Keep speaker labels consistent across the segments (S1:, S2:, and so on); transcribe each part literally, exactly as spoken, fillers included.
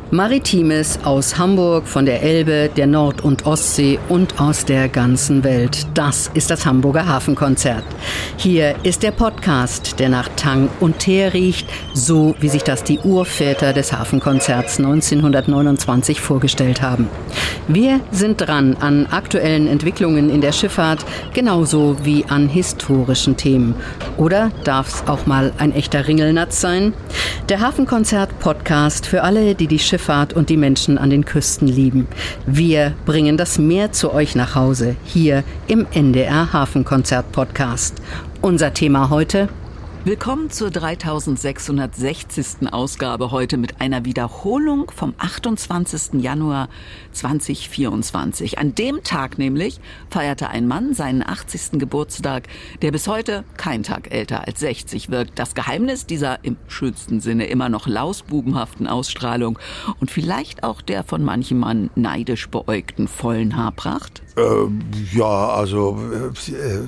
S1: Maritimes aus Hamburg, von der Elbe, der Nord- und Ostsee und aus der ganzen Welt. Das ist das Hamburger Hafenkonzert. Hier ist der Podcast, der nach Tang und Teer riecht, so wie sich das die Urväter des Hafenkonzerts neunzehnhundertneunundzwanzig vorgestellt haben. Wir sind dran an aktuellen Entwicklungen in der Schifffahrt, genauso wie an historischen Themen. Oder darf es auch mal ein echter Ringelnatz sein? Der Hafenkonzert-Podcast für alle, die die Schifffahrt und die Menschen an den Küsten lieben. Wir bringen das Meer zu euch nach Hause, hier im N D R Hafenkonzert-Podcast. Unser Thema heute:
S2: Willkommen zur dreitausendsechshundertsechzigsten Ausgabe, heute mit einer Wiederholung vom achtundzwanzigsten Januar zweitausendvierundzwanzig. An dem Tag nämlich feierte ein Mann seinen achtzigsten Geburtstag, der bis heute kein Tag älter als sechzig wirkt. Das Geheimnis dieser im schönsten Sinne immer noch lausbubenhaften Ausstrahlung und vielleicht auch der von manchem Mann neidisch beäugten vollen Haarpracht?
S3: Ähm, ja, also... Äh,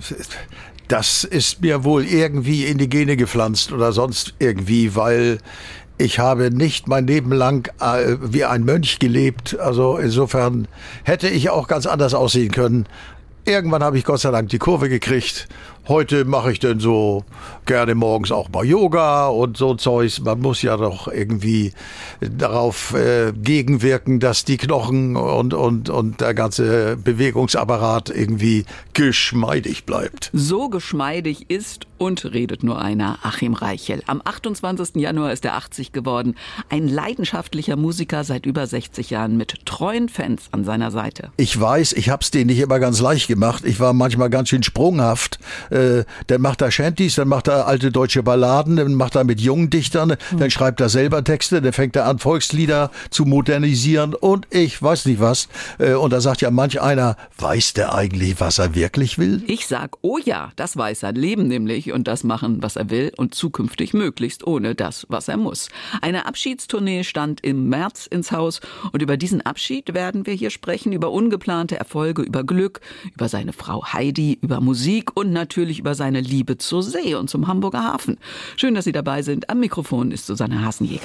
S3: Das ist mir wohl irgendwie in die Gene gepflanzt oder sonst irgendwie, weil ich habe nicht mein Leben lang äh, wie ein Mönch gelebt. Also insofern hätte ich auch ganz anders aussehen können. Irgendwann habe ich Gott sei Dank die Kurve gekriegt. Heute mache ich denn so gerne morgens auch mal Yoga und so Zeugs. Man muss ja doch irgendwie darauf äh, gegenwirken, dass die Knochen und, und, und der ganze Bewegungsapparat irgendwie geschmeidig bleibt.
S2: So geschmeidig ist und redet nur einer, Achim Reichel. Am achtundzwanzigsten Januar ist er achtzig geworden. Ein leidenschaftlicher Musiker seit über sechzig Jahren mit treuen Fans an seiner Seite.
S3: Ich weiß, ich hab's denen nicht immer ganz leicht gemacht. Ich war manchmal ganz schön sprunghaft. Äh, dann macht er Shanties, dann macht er alte deutsche Balladen, dann macht er mit jungen Dichtern, mhm. dann schreibt er selber Texte, dann fängt er an, Volkslieder zu modernisieren und ich weiß nicht was. Äh, und da sagt ja manch einer, weiß der eigentlich, was er wirklich will?
S2: Ich sag, oh ja, das weiß er. Leben nämlich und das machen, was er will und zukünftig möglichst ohne das, was er muss. Eine Abschiedstournee stand im März ins Haus und über diesen Abschied werden wir hier sprechen, über ungeplante Erfolge, über Glück, über seine Frau Heidi, über Musik und natürlich über seine Liebe zur See und zum Hamburger Hafen. Schön, dass Sie dabei sind. Am Mikrofon ist Susanne Hasenjäger.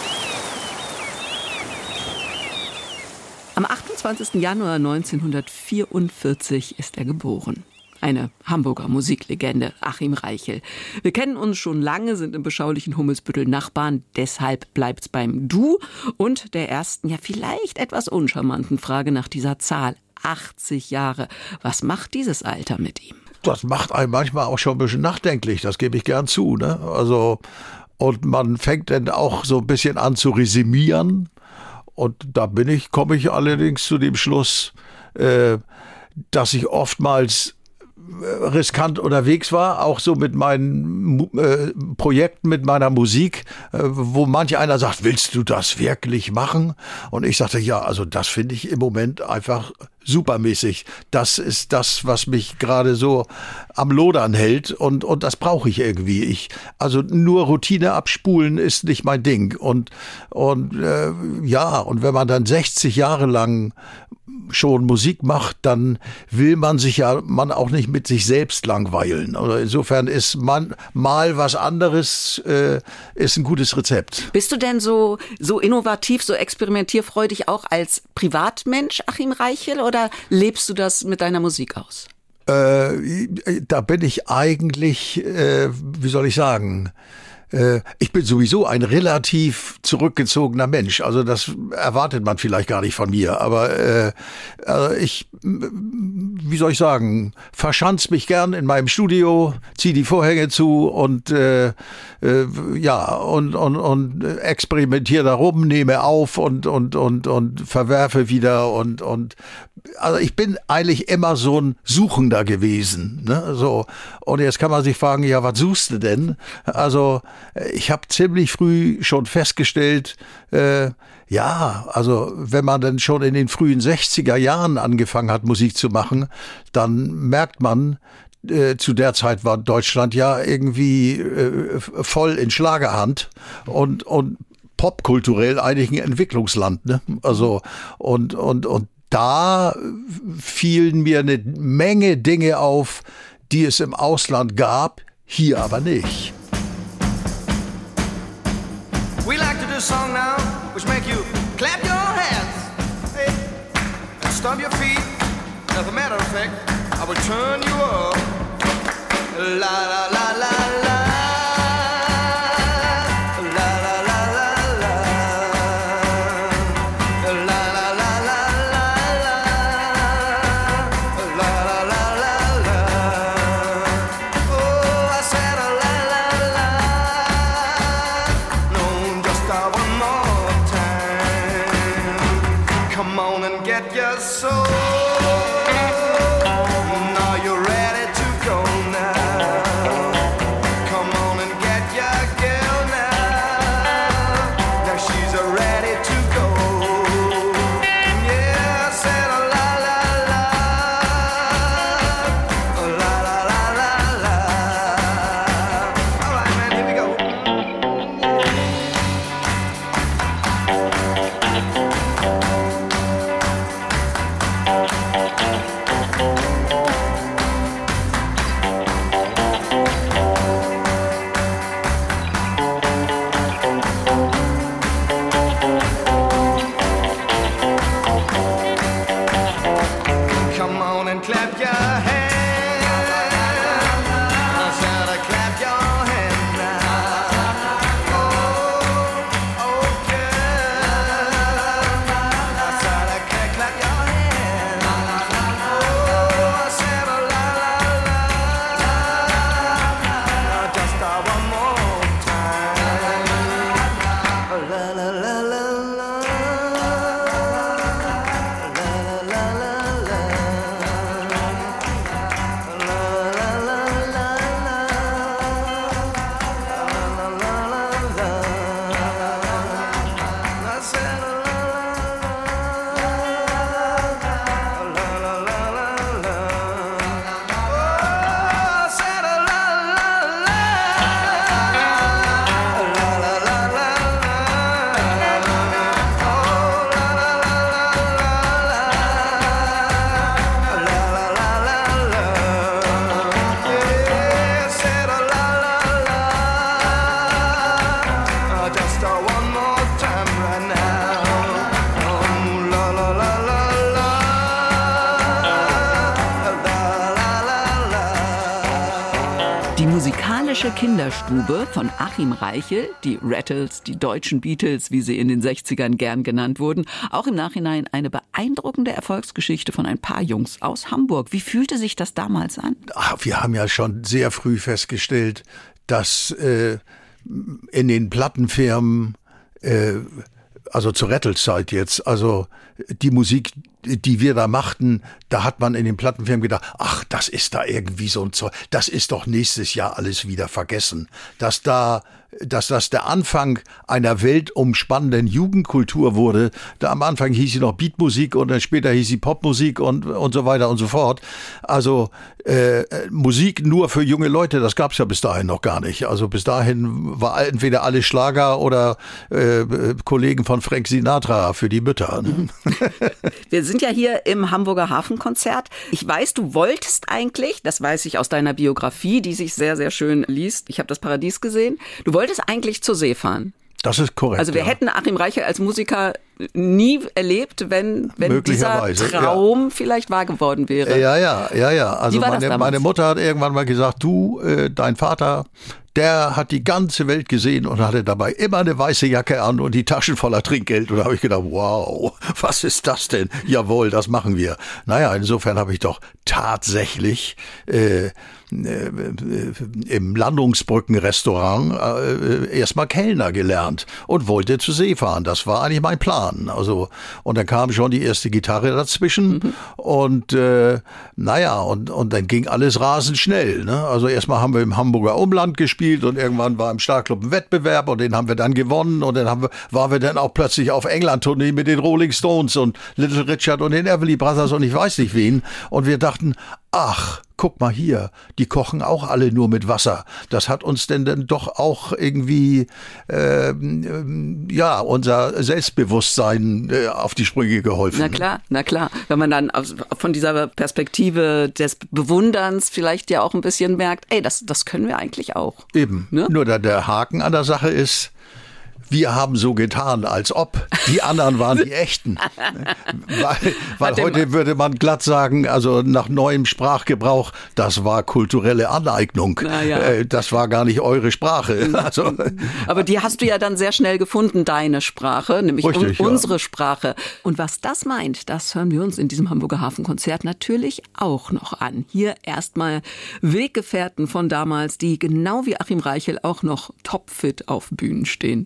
S2: Am achtundzwanzigsten Januar neunzehnhundertvierundvierzig ist er geboren. Eine Hamburger Musiklegende, Achim Reichel. Wir kennen uns schon lange, sind im beschaulichen Hummelsbüttel Nachbarn. Deshalb bleibt's beim Du und der ersten, ja vielleicht etwas uncharmanten Frage nach dieser Zahl. achtzig Jahre. Was macht dieses Alter mit ihm?
S3: Das macht einen manchmal auch schon ein bisschen nachdenklich, das gebe ich gern zu, ne? Also, und man fängt dann auch so ein bisschen an zu resümieren. Und da bin ich, komme ich allerdings zu dem Schluss, äh, dass ich oftmals riskant unterwegs war, auch so mit meinen äh, Projekten, mit meiner Musik, äh, wo manch einer sagt, willst du das wirklich machen? Und ich sagte, ja, also das finde ich im Moment einfach supermäßig. Das ist das, was mich gerade so am Lodern hält und, und das brauche ich irgendwie. Ich, also nur Routine abspulen ist nicht mein Ding. Und, und äh, ja, und wenn man dann sechzig Jahre lang schon Musik macht, dann will man sich ja man auch nicht mit sich selbst langweilen. Also insofern ist man mal was anderes, äh, ist ein gutes Rezept.
S2: Bist du denn so, so innovativ, so experimentierfreudig auch als Privatmensch, Achim Reichel, oder lebst du das mit deiner Musik aus?
S3: Äh, da bin ich eigentlich, äh, wie soll ich sagen, ich bin sowieso ein relativ zurückgezogener Mensch. Also das erwartet man vielleicht gar nicht von mir. Aber äh, ich, wie soll ich sagen, verschanz mich gern in meinem Studio, zieh die Vorhänge zu und äh, äh, ja und und und experimentiere da rum, nehme auf und und und und verwerfe wieder und und also ich bin eigentlich immer so ein Suchender gewesen, ne? So, und jetzt kann man sich fragen, ja, was suchst du denn? Also ich habe ziemlich früh schon festgestellt, äh, ja, also wenn man dann schon in den frühen sechziger Jahren angefangen hat, Musik zu machen, dann merkt man, äh, zu der Zeit war Deutschland ja irgendwie äh, voll in Schlagerhand und und popkulturell eigentlich ein Entwicklungsland, ne? Also und und und da fielen mir eine Menge Dinge auf, die es im Ausland gab, hier aber nicht.
S4: We like to do a song now which make you clap your hands, hey, and stomp your feet. As a matter of fact, I will turn you up. La la la la la.
S2: Kinderstube von Achim Reichel, die Rattles, die deutschen Beatles, wie sie in den sechzigern gern genannt wurden. Auch im Nachhinein eine beeindruckende Erfolgsgeschichte von ein paar Jungs aus Hamburg. Wie fühlte sich das damals an?
S3: Ach, wir haben ja schon sehr früh festgestellt, dass äh, in den Plattenfirmen, äh, also zur Rattles-Zeit jetzt, also die Musik, die wir da machten, da hat man in den Plattenfirmen gedacht, ach, das ist da irgendwie so ein Zeug, das ist doch nächstes Jahr alles wieder vergessen. Dass da, dass das der Anfang einer weltumspannenden Jugendkultur wurde. Da am Anfang hieß sie noch Beatmusik und dann später hieß sie Popmusik und, und so weiter und so fort. Also äh, Musik nur für junge Leute, das gab's ja bis dahin noch gar nicht. Also bis dahin war entweder alles Schlager oder äh, Kollegen von Frank Sinatra für die Mütter. Ne?
S2: Wir sind ja hier im Hamburger Hafenkonzert. Ich weiß, du wolltest eigentlich, das weiß ich aus deiner Biografie, die sich sehr, sehr schön liest, ich habe das Paradies gesehen, du wolltest eigentlich zur See fahren.
S3: Das ist korrekt.
S2: Also wir
S3: ja.
S2: hätten Achim Reichel als Musiker nie erlebt, wenn, wenn dieser Traum ja. vielleicht wahr geworden wäre.
S3: Ja, ja, ja, ja. Also meine, meine Mutter hat irgendwann mal gesagt, du, äh, dein Vater, der hat die ganze Welt gesehen und hatte dabei immer eine weiße Jacke an und die Taschen voller Trinkgeld. Und da habe ich gedacht, wow, was ist das denn? Jawohl, das machen wir. Naja, insofern habe ich doch tatsächlich äh, äh, im Landungsbrückenrestaurant äh, erstmal Kellner gelernt und wollte zur See fahren. Das war eigentlich mein Plan. Also, und dann kam schon die erste Gitarre dazwischen mhm. und äh, naja, und, und dann ging alles rasend schnell. Ne? Also erstmal haben wir im Hamburger Umland gespielt und irgendwann war im Starclub ein Wettbewerb und den haben wir dann gewonnen und dann haben wir, waren wir dann auch plötzlich auf England-Tournee mit den Rolling Stones und Little Richard und den Everly Brothers und ich weiß nicht wen und wir dachten, ach, guck mal hier, die kochen auch alle nur mit Wasser. Das hat uns denn dann doch auch irgendwie, äh, ja, unser Selbstbewusstsein äh, auf die Sprünge geholfen.
S2: Na klar, na klar. Wenn man dann aus, von dieser Perspektive des Bewunderns vielleicht ja auch ein bisschen merkt, ey, das, das können wir eigentlich auch.
S3: Eben, ne? Nur der, der Haken an der Sache ist, wir haben so getan, als ob. Die anderen waren die echten. Weil, weil heute würde man glatt sagen, also nach neuem Sprachgebrauch, das war kulturelle Aneignung.
S2: Ja.
S3: Das war gar nicht eure Sprache. Also,
S2: aber die hast du ja dann sehr schnell gefunden, deine Sprache, nämlich
S3: richtig,
S2: un- unsere
S3: ja.
S2: Sprache. Und was das meint, das hören wir uns in diesem Hamburger Hafenkonzert natürlich auch noch an. Hier erstmal Weggefährten von damals, die genau wie Achim Reichel auch noch topfit auf Bühnen stehen.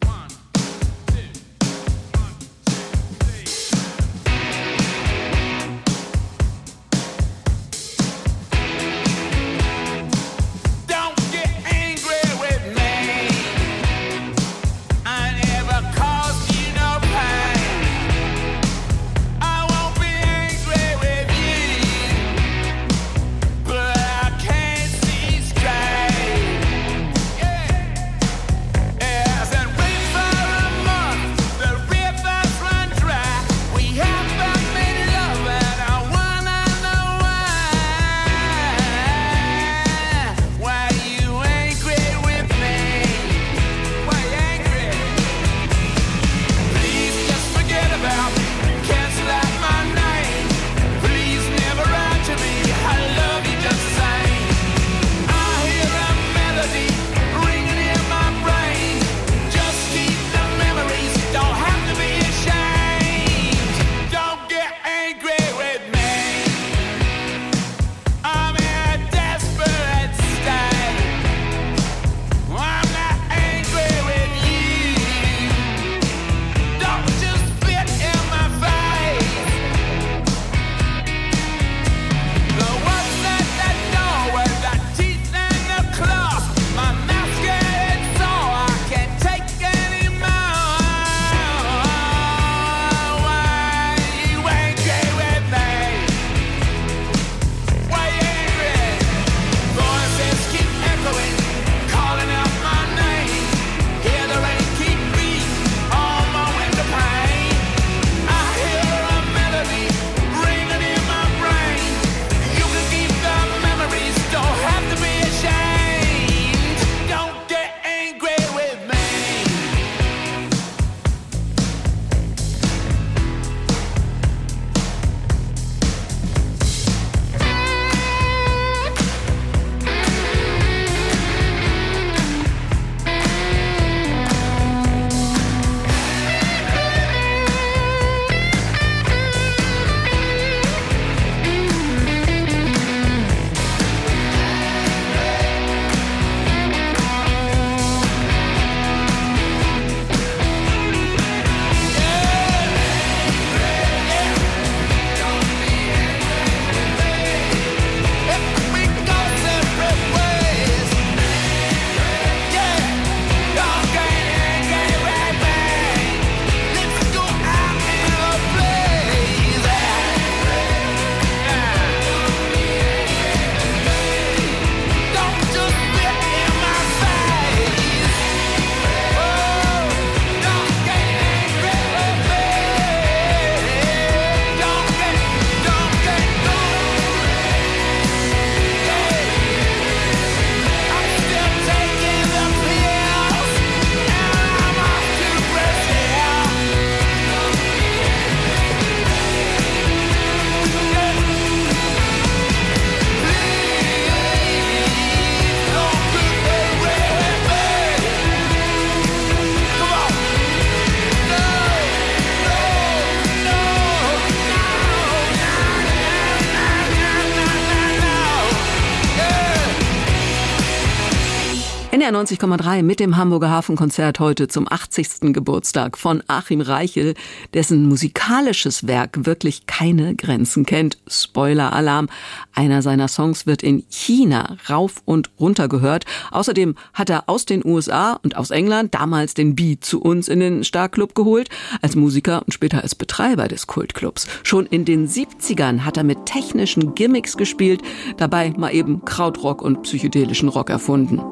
S2: N R neunzig Komma drei mit dem Hamburger Hafenkonzert heute zum achtzigsten Geburtstag von Achim Reichel, dessen musikalisches Werk wirklich keine Grenzen kennt. Spoiler-Alarm. Einer seiner Songs wird in China rauf und runter gehört. Außerdem hat er aus den U S A und aus England damals den Beat zu uns in den Star-Club geholt, als Musiker und später als Betreiber des Kultclubs. Schon in den siebzigern hat er mit technischen Gimmicks gespielt, dabei mal eben Krautrock und psychedelischen Rock erfunden.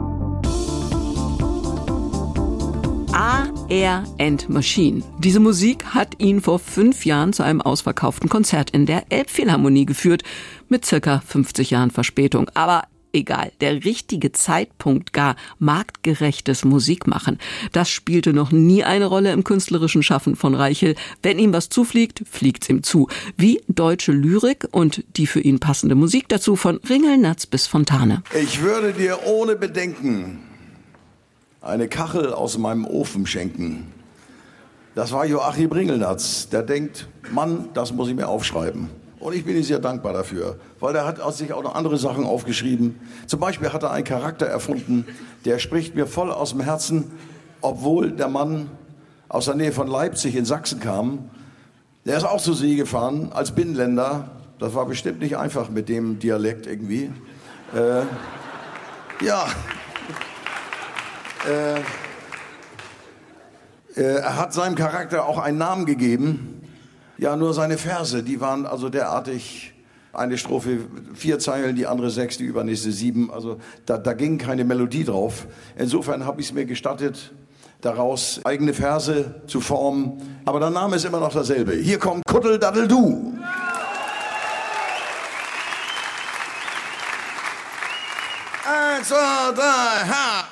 S2: A R and Machine. Diese Musik hat ihn vor fünf Jahren zu einem ausverkauften Konzert in der Elbphilharmonie geführt, mit circa fünfzig Jahren Verspätung. Aber egal. Der richtige Zeitpunkt, gar marktgerechtes Musikmachen, das spielte noch nie eine Rolle im künstlerischen Schaffen von Reichel. Wenn ihm was zufliegt, fliegt's ihm zu. Wie deutsche Lyrik und die für ihn passende Musik dazu von Ringelnatz bis Fontane.
S5: Ich würde dir ohne Bedenken eine Kachel aus meinem Ofen schenken. Das war Joachim Ringelnatz. Der denkt, Mann, das muss ich mir aufschreiben. Und ich bin ihm sehr dankbar dafür, weil er hat sich auch noch andere Sachen aufgeschrieben. Zum Beispiel hat er einen Charakter erfunden, der spricht mir voll aus dem Herzen, obwohl der Mann aus der Nähe von Leipzig in Sachsen kam. Der ist auch zur See gefahren als Binnenländer. Das war bestimmt nicht einfach mit dem Dialekt irgendwie. Äh, ja. Äh, äh, er hat seinem Charakter auch einen Namen gegeben. Ja, nur seine Verse, die waren also derartig, eine Strophe vier Zeilen, die andere sechs, die übernächste sieben. Also da, da ging keine Melodie drauf. Insofern habe ich es mir gestattet, daraus eigene Verse zu formen. Aber der Name ist immer noch derselbe. Hier kommt Kuddeldaddel-Du. Eins, zwei, drei, ha!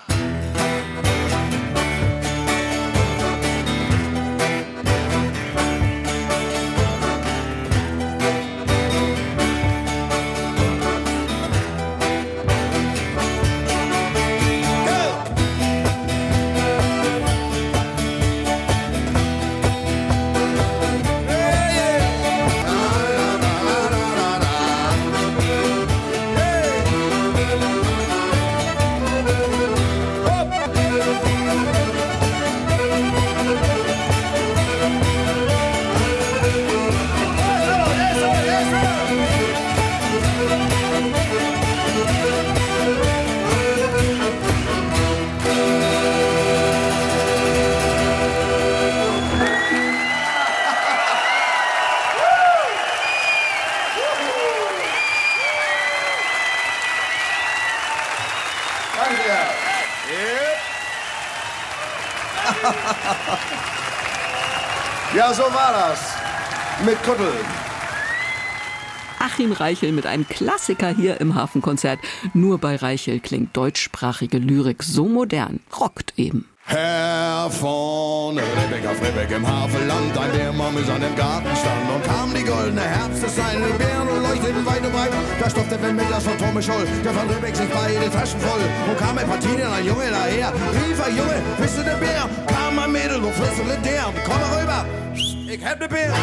S5: Ja, so war das mit Kuddel.
S2: Achim Reichel mit einem Klassiker hier im Hafenkonzert. Nur bei Reichel klingt deutschsprachige Lyrik so modern, rockt eben.
S5: Herr von Ribbeck auf Ribbeck im Hafenland, ein Bärmann mit seinem Garten stand und kam die goldene Herbst des seinen Bären und leuchteten weit und breit. Da stopfte wenn Mittels von Tome Scholl, der von Ribbeck sich beide Taschen voll und kam ein Partien ein Junge daher, rief ein Junge, bist du der Bär? Kam ein Mädel und flüsterte der, komm mal rüber, ich hab ne Bär.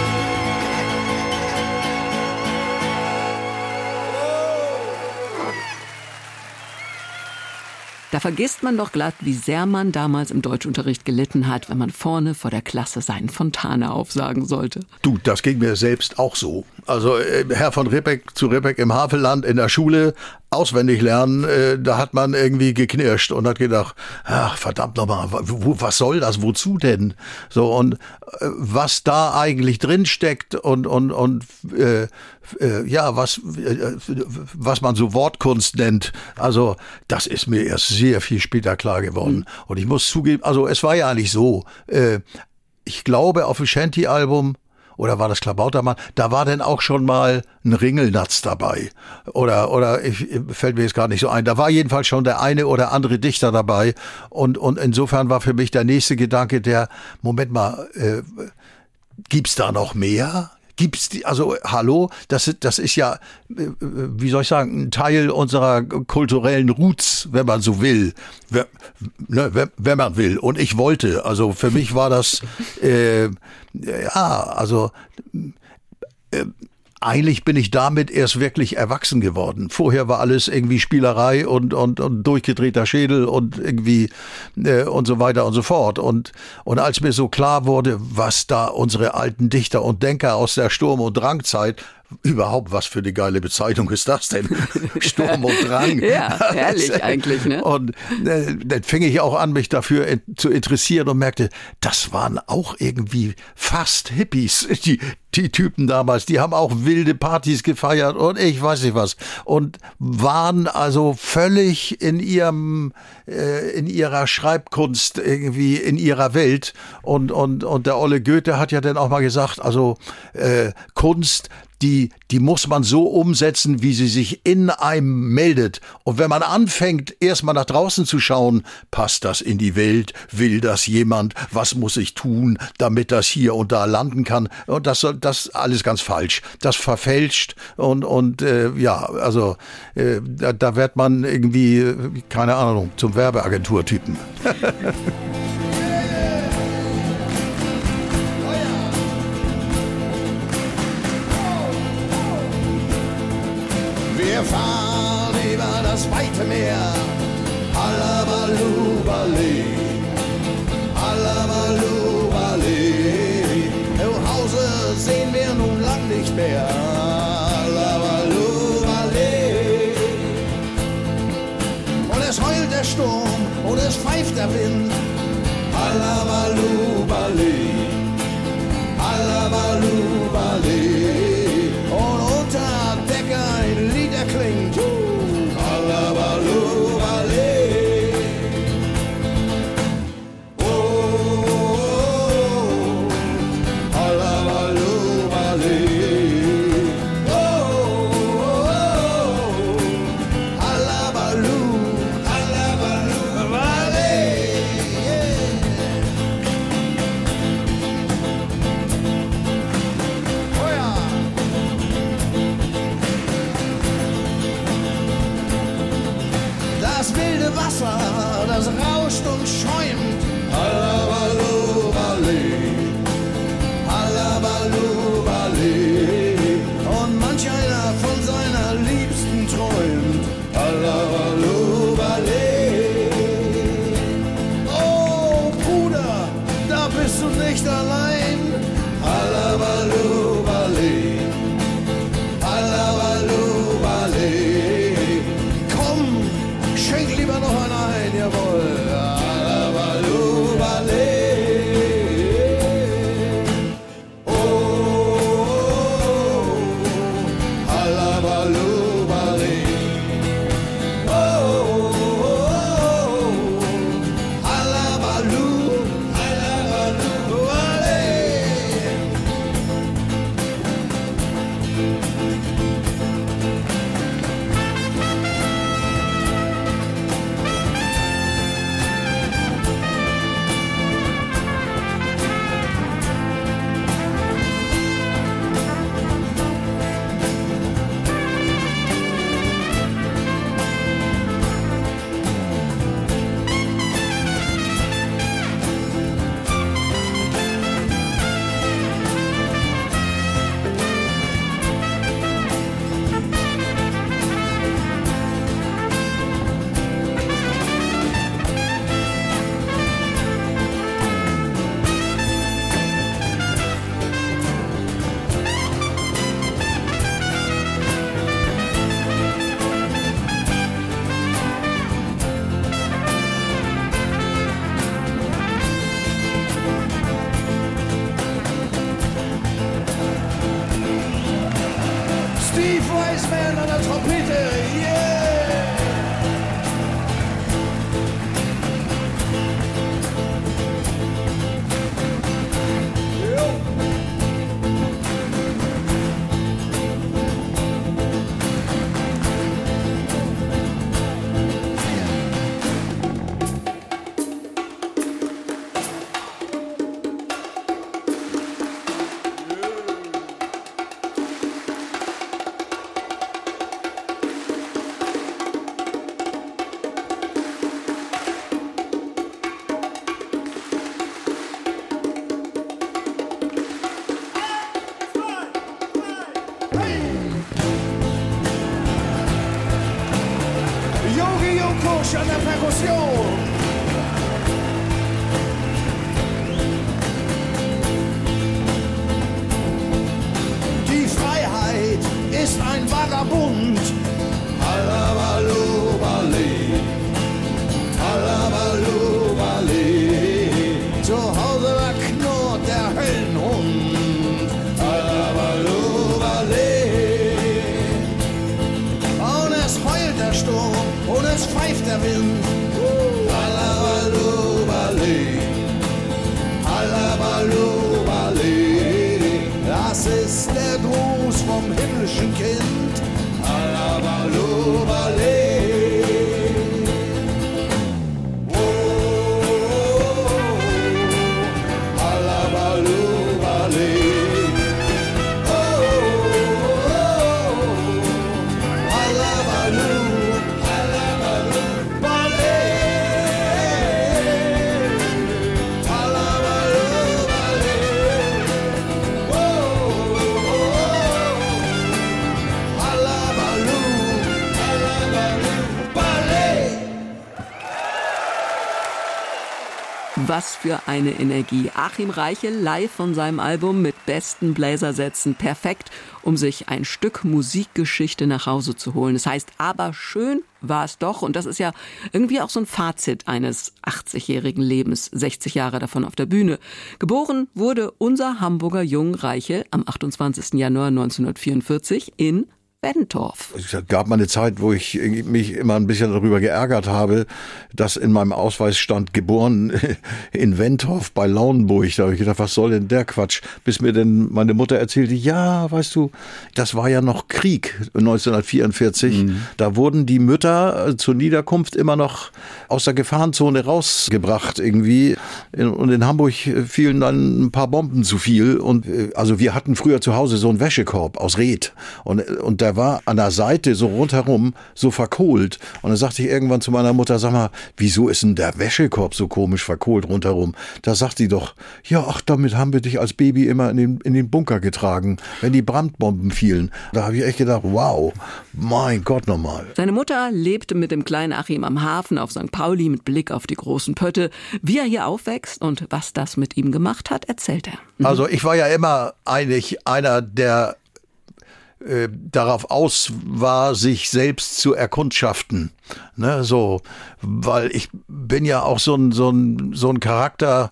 S2: Da vergisst man doch glatt, wie sehr man damals im Deutschunterricht gelitten hat, wenn man vorne vor der Klasse seinen Fontane aufsagen sollte.
S3: Du, das ging mir selbst auch so. Also äh, Herr von Ribbeck zu Ribbeck im Havelland in der Schule auswendig lernen, äh, da hat man irgendwie geknirscht und hat gedacht, ach verdammt nochmal, was soll das, wozu denn? So, und äh, was da eigentlich drin steckt und und und äh, äh, ja, was äh, was man so Wortkunst nennt, also das ist mir erst sehr viel später klar geworden. Mhm. Und ich muss zugeben, also es war ja nicht so, äh, ich glaube auf dem Shanty-Album, oder war das Klabautermann? Da war denn auch schon mal ein Ringelnatz dabei. Oder, oder ich, fällt mir jetzt gar nicht so ein. Da war jedenfalls schon der eine oder andere Dichter dabei. Und, und insofern war für mich der nächste Gedanke der, Moment mal, äh, gibt's da noch mehr? Gibt's die, also hallo, das ist, das ist ja, wie soll ich sagen, ein Teil unserer kulturellen Roots, wenn man so will, wenn, ne, wenn, wenn man will. Und ich wollte, also für mich war das, äh, ja, also äh, eigentlich bin ich damit erst wirklich erwachsen geworden. Vorher war alles irgendwie Spielerei und und und durchgedrehter Schädel und irgendwie äh, und so weiter und so fort. Und und als mir so klar wurde, was da unsere alten Dichter und Denker aus der Sturm- und Drangzeit, überhaupt, was für eine geile Bezeichnung ist das denn? Sturm und Drang.
S2: Ja, herrlich eigentlich, ne?
S3: Und äh, dann fing ich auch an, mich dafür in, zu interessieren und merkte, das waren auch irgendwie fast Hippies, die, die Typen damals. Die haben auch wilde Partys gefeiert und ich weiß nicht was. Und waren also völlig in ihrem, äh, in ihrer Schreibkunst irgendwie in ihrer Welt. Und, und, und der Olle Goethe hat ja dann auch mal gesagt, also äh, Kunst, die, die muss man so umsetzen, wie sie sich in einem meldet. Und wenn man anfängt, erstmal nach draußen zu schauen, passt das in die Welt, will das jemand, was muss ich tun, damit das hier und da landen kann. Und das soll, das alles ganz falsch. Das verfälscht und, und äh, ja, also äh, da, da wird man irgendwie, keine Ahnung, zum Werbeagenturtypen.
S5: Wir fahren über das weite Meer, Hallabaloo, Ballet, Hallabaloo, Ballet. Im Hause sehen wir nun lang nicht mehr, Hallabaloo, Ballet. Und es heult der Sturm und es pfeift der Wind, Hallabaloo, Ballet, Hallabaloo, Ballet. Und unter Decke ein Lied erklingt, Hallabaloo, Ballet. Oh, oh, oh, Hallabaloo, Ballet. Oh, oh, oh, Hallabaloo, Hallabaloo, Ballet. Oh ja. Das wilde Wasser, das rauscht und schäumt, Hallabaloo, Ballet, Hallabaloo, Ballet. Und manch einer von seiner Liebsten träumt, Hallabaloo, Ballet. Oh Bruder, da bist du nicht allein, Hallabaloo, Ballet, Hallabaloo, Ballet. Komm, schenk lieber noch einen ein, jawohl. Hallabaloo, Ballet. Oh, oh, oh, Hallabaloo, Ballet. Oh, oh, oh, Hallabaloo, Hallabaloo, Ballet. Steve Weisman an der Trompete, yeah! Jo. Yogi Yokosh an der Perkussion. Die Freiheit ist ein Vagabund. Hallabaloo, Ballet, Hallabaloo, Ballet. Zu Hause da knurrt der Höllenhund. Hallabaloo, Ballet. Und es heult der Sturm und es pfeift der Wind. Hallabaloo, Ballet, Hallabaloo, Ballet. Das ist der Gruß vom himmlischen Kind. Alabalu, Ballet.
S2: Was für eine Energie. Achim Reichel live von seinem Album mit besten Bläsersätzen. Perfekt, um sich ein Stück Musikgeschichte nach Hause zu holen. Das heißt, aber schön war es doch. Und das ist ja irgendwie auch so ein Fazit eines achtzigjährigen Lebens. sechzig Jahre davon auf der Bühne. Geboren wurde unser Hamburger Jung Reichel am achtundzwanzigsten Januar neunzehnhundertvierundvierzig in Wentorf.
S3: Es gab mal eine Zeit, wo ich mich immer ein bisschen darüber geärgert habe, dass in meinem Ausweis stand, geboren in Wentorf bei Lauenburg. Da habe ich gedacht, was soll denn der Quatsch? Bis mir denn meine Mutter erzählte, ja, weißt du, das war ja noch Krieg neunzehnhundertvierundvierzig. Mhm. Da wurden die Mütter zur Niederkunft immer noch aus der Gefahrenzone rausgebracht irgendwie. Und in Hamburg fielen dann ein paar Bomben zu viel. Und also wir hatten früher zu Hause so einen Wäschekorb aus Reth. Und, und der war an der Seite so rundherum so verkohlt. Und dann sagte ich irgendwann zu meiner Mutter, sag mal, wieso ist denn der Wäschekorb so komisch verkohlt rundherum? Da sagt sie doch, ja, ach, damit haben wir dich als Baby immer in den, in den Bunker getragen, wenn die Brandbomben fielen. Da habe ich echt gedacht, wow, mein Gott nochmal.
S2: Seine Mutter lebte mit dem kleinen Achim am Hafen auf Sankt Pauli mit Blick auf die großen Pötte. Wie er hier aufwächst und was das mit ihm gemacht hat, erzählt er. Mhm.
S3: Also ich war ja immer eigentlich einer, der Äh, darauf aus war, sich selbst zu erkundschaften, ne, so, weil ich bin ja auch so ein so ein so ein Charakter,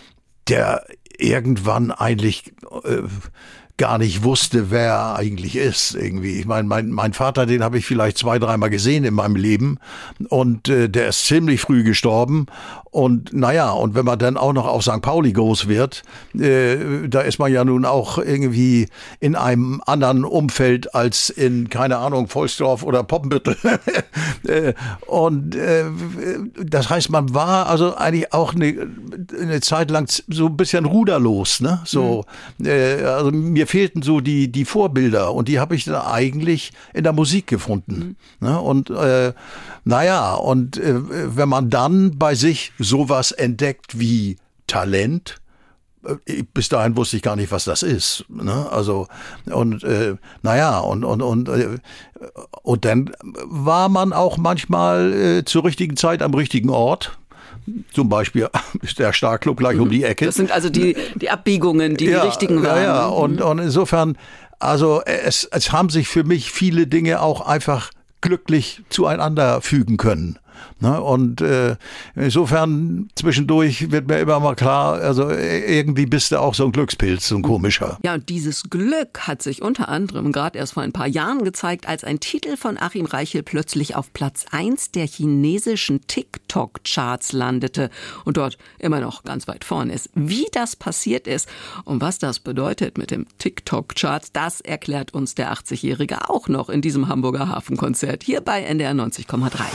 S3: der irgendwann eigentlich äh, gar nicht wusste, wer er eigentlich ist irgendwie. Ich meine, mein, mein Vater, den habe ich vielleicht zwei, dreimal gesehen in meinem Leben und äh, der ist ziemlich früh gestorben und naja, und wenn man dann auch noch auf Sankt Pauli groß wird, äh, da ist man ja nun auch irgendwie in einem anderen Umfeld als in, keine Ahnung, Volksdorf oder Poppenbüttel. äh, und äh, das heißt, man war also eigentlich auch eine, eine Zeit lang so ein bisschen ruderlos, ne? So, mhm. äh, also mir fehlten so die die Vorbilder und die habe ich dann eigentlich in der Musik gefunden. Mhm. Ne? Und äh, naja, und äh, wenn man dann bei sich sowas entdeckt wie Talent, äh, bis dahin wusste ich gar nicht, was das ist. Ne? Also und äh, naja, und und und äh, und dann war man auch manchmal äh, zur richtigen Zeit am richtigen Ort. Zum Beispiel ist der Starclub gleich mhm. um die Ecke.
S2: Das sind also die, die Abbiegungen, die
S3: ja,
S2: die richtigen waren.
S3: Ja, ja. Und, und insofern, also es, es haben sich für mich viele Dinge auch einfach glücklich zueinander fügen können. Ne? Und äh, insofern zwischendurch wird mir immer mal klar, also irgendwie bist du auch so ein Glückspilz, so ein komischer.
S2: Ja, und dieses Glück hat sich unter anderem gerade erst vor ein paar Jahren gezeigt, als ein Titel von Achim Reichel plötzlich auf Platz eins der chinesischen TikTok-Charts landete und dort immer noch ganz weit vorne ist. Wie das passiert ist und was das bedeutet mit dem TikTok-Charts, das erklärt uns der achtzigjährige auch noch in diesem Hamburger Hafenkonzert hier bei N D R neunzig Komma drei.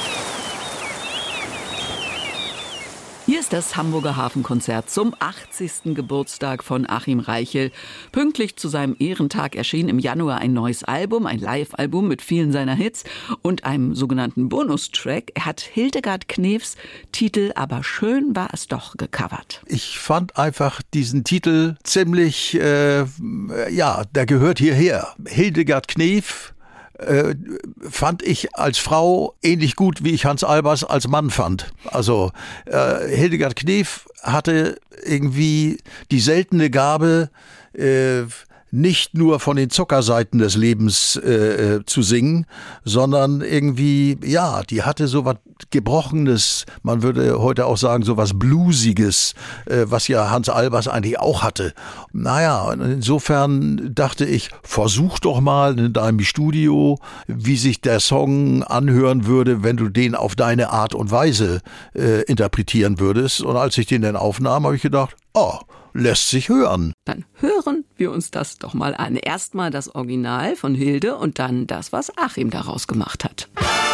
S2: Hier ist das Hamburger Hafenkonzert zum achtzigsten Geburtstag von Achim Reichel. Pünktlich zu seinem Ehrentag erschien im Januar ein neues Album, ein Live-Album mit vielen seiner Hits und einem sogenannten Bonustrack. Er hat Hildegard Knefs Titel "Aber schön war es doch" gecovert.
S3: Ich fand einfach diesen Titel ziemlich, äh, ja, der gehört hierher. Hildegard Knef Äh, fand ich als Frau ähnlich gut, wie ich Hans Albers als Mann fand. Also äh, Hildegard Knef hatte irgendwie die seltene Gabe, äh, nicht nur von den Zuckerseiten des Lebens äh, zu singen, sondern irgendwie, ja, die hatte so was Gebrochenes, man würde heute auch sagen, so was Bluesiges, äh, was ja Hans Albers eigentlich auch hatte. Naja, insofern dachte ich, versuch doch mal in deinem Studio, wie sich der Song anhören würde, wenn du den auf deine Art und Weise äh, interpretieren würdest. Und als ich den dann aufnahm, habe ich gedacht, oh, lässt sich hören.
S2: Dann hören wir uns das doch mal an. Erstmal das Original von Hilde und dann das, was Achim daraus gemacht hat.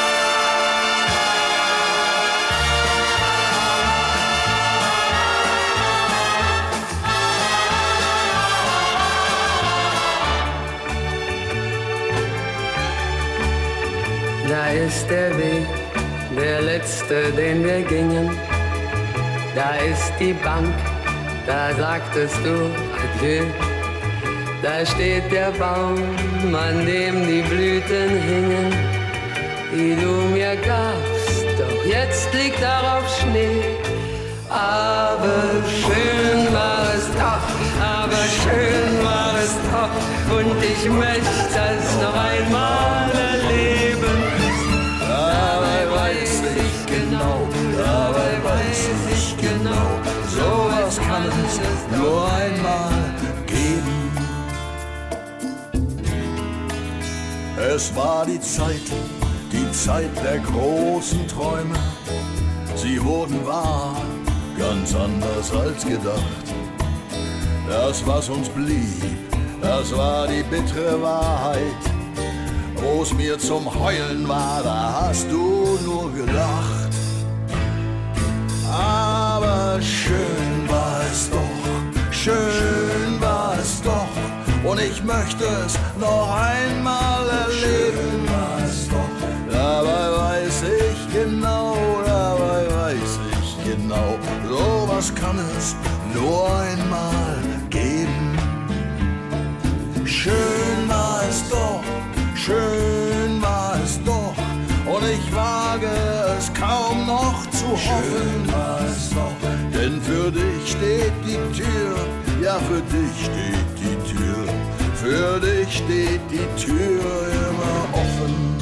S6: Da ist der Weg, der letzte, den wir gingen. Da ist die Bank, da sagtest du Adieu. Da steht der Baum, an dem die Blüten hingen, die du mir gabst, doch jetzt liegt darauf Schnee. Aber schön war es doch, aber schön war es doch, und ich möchte es noch einmal erleben. Dabei weiß ich genau, dabei weiß ich genau, sowas kann es nur einmal geben.
S5: Es war die Zeit, die Zeit der großen Träume. Sie wurden wahr, ganz anders als gedacht. Das, was uns blieb, das war die bittere Wahrheit. Wo's mir zum Heulen war, da hast du nur gelacht. Aber schön war es doch, schön war es doch, und ich möchte es noch einmal erleben. Dabei weiß ich genau, dabei weiß ich genau, sowas kann es nur einmal geben. Schön war es doch, schön war es doch, und ich wage es kaum noch zu hoffen. Schön war es doch, denn für dich steht die Tür, ja für dich steht die Tür, für dich steht die Tür immer offen.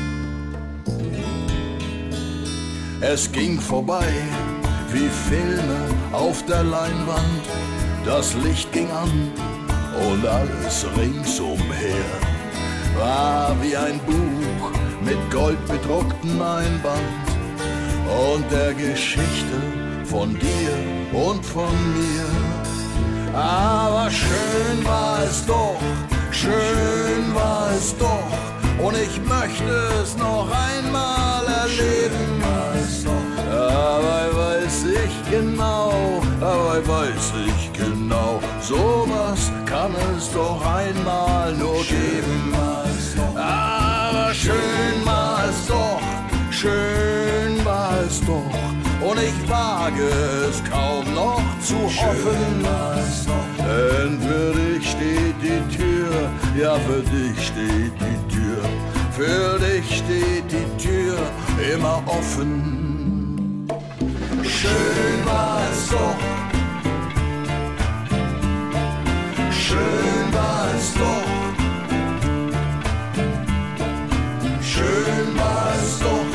S5: Es ging vorbei wie Filme auf der Leinwand, das Licht ging an und alles ringsumher war wie ein Buch mit goldbedrucktem Einband und der Geschichte von dir und von mir. Aber schön war es doch, schön war es doch, und ich möchte es noch einmal erleben. Dabei weiß ich genau, dabei weiß ich genau, sowas kann es doch einmal nur geben. Aber schön war es doch, schön war es doch, und ich wage es kaum noch zu hoffen. Denn für dich steht die Tür, ja für dich steht die Tür, für dich steht die Tür immer offen. Schön war es doch, schön war es doch, schön war es doch,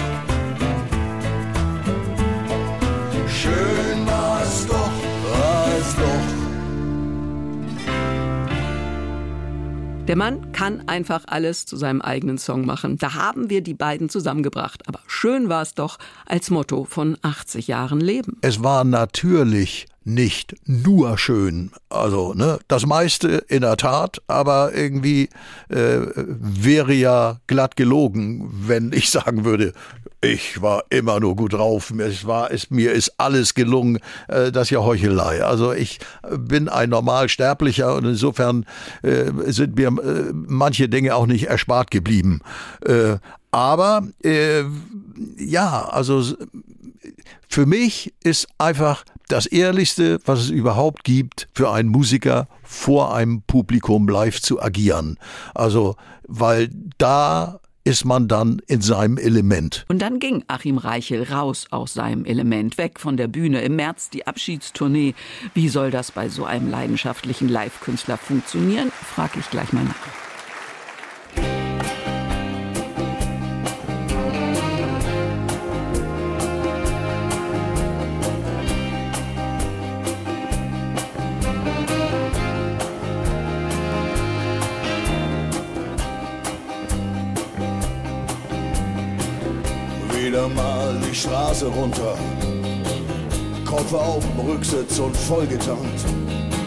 S5: schön war es doch, war es doch.
S2: Der Mann kann einfach alles zu seinem eigenen Song machen. Da haben wir die beiden zusammengebracht. Aber schön war es doch als Motto von achtzig Jahren Leben.
S3: Es war natürlich nicht nur schön. Also, ne, das meiste in der Tat, aber irgendwie äh, wäre ja glatt gelogen, wenn ich sagen würde, ich war immer nur gut drauf, es war, es, mir ist alles gelungen, äh, das ist ja Heuchelei. Also ich bin ein Normalsterblicher und insofern äh, sind mir äh, manche Dinge auch nicht erspart geblieben. Äh, aber äh, ja, also für mich ist einfach das Ehrlichste, was es überhaupt gibt, für einen Musiker vor einem Publikum live zu agieren. Also, weil da ist man dann in seinem Element.
S2: Und dann ging Achim Reichel raus aus seinem Element, weg von der Bühne. Im März die Abschiedstournee. Wie soll das bei so einem leidenschaftlichen Live-Künstler funktionieren? Frag ich gleich mal nach.
S5: Wieder mal die Straße runter, Kopf auf dem Rücksitz und vollgetankt.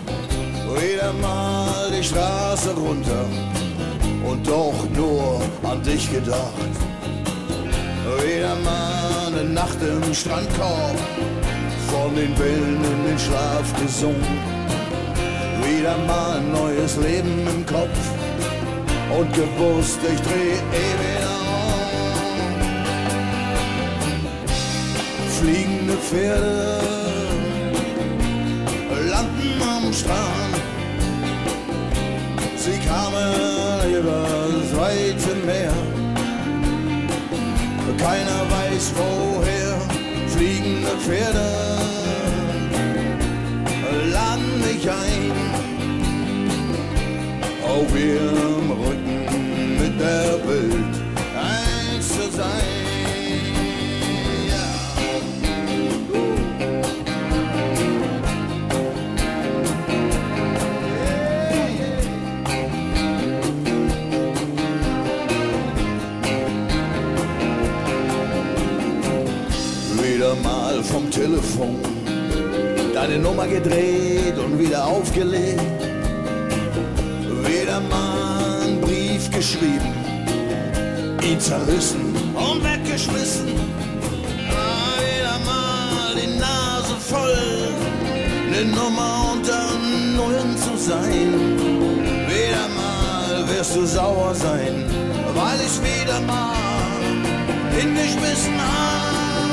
S5: wieder mal die Straße runter und doch nur an dich gedacht. Wieder mal eine Nacht im Strandkorb, von den Wellen in den Schlaf gesungen. Wieder mal ein neues Leben im Kopf und gewusst, ich dreh eh wieder um. Fliegende Pferde landen am Strand. Sie kamen übers weite Meer. Keiner weiß woher. Fliegende Pferde laden mich ein. Auf ihrem Rücken mit der Welt eins zu sein. Mal vom Telefon deine Nummer gedreht und wieder aufgelegt. Wieder mal einen Brief geschrieben, ihn zerrissen und weggeschmissen. Wieder mal die Nase voll, eine Nummer unter Nullen zu sein. Wieder mal wirst du sauer sein, weil ich wieder mal hingeschmissen habe.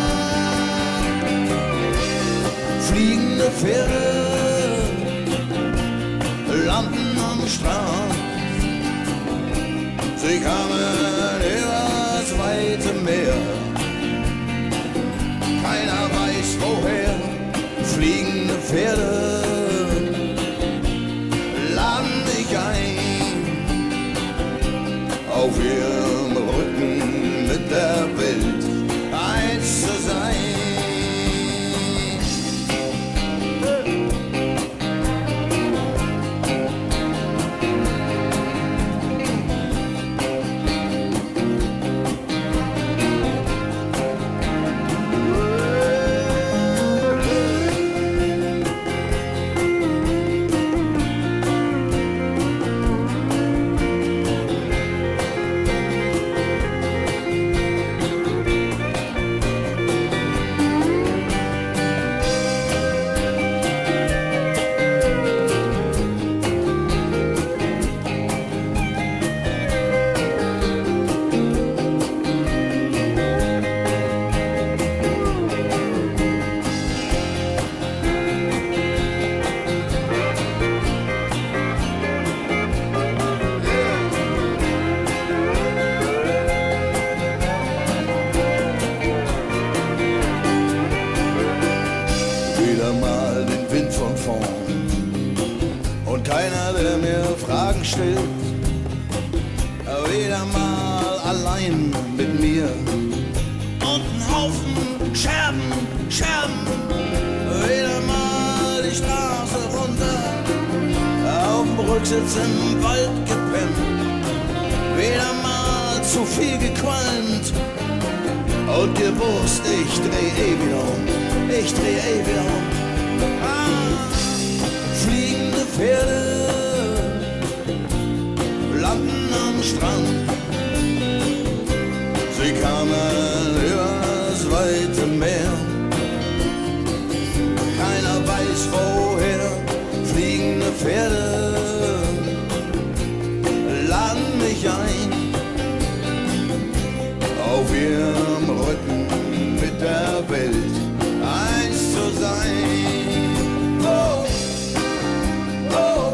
S5: Fliegende Pferde landen am Strand. Sie kamen übers weite Meer. Keiner weiß woher. Fliegende Pferde laden mich ein. Auf ihrem Rücken mit der Welt eins zu sein. Wieder mal allein mit mir und ein Haufen Scherben, Scherben. Wieder mal die Straße runter, auf dem Rücksitz im Wald gepennt. Wieder mal zu viel gequalmt und gewusst, ich dreh eh wieder um, ich dreh eh wieder um. Ah, fliegende Pferde landen am Strand. Sie kamen übers weite Meer. Keiner weiß woher. Fliegende Pferde laden mich ein. Auf ihrem Rücken mit der Welt eins zu sein. Oh, oh.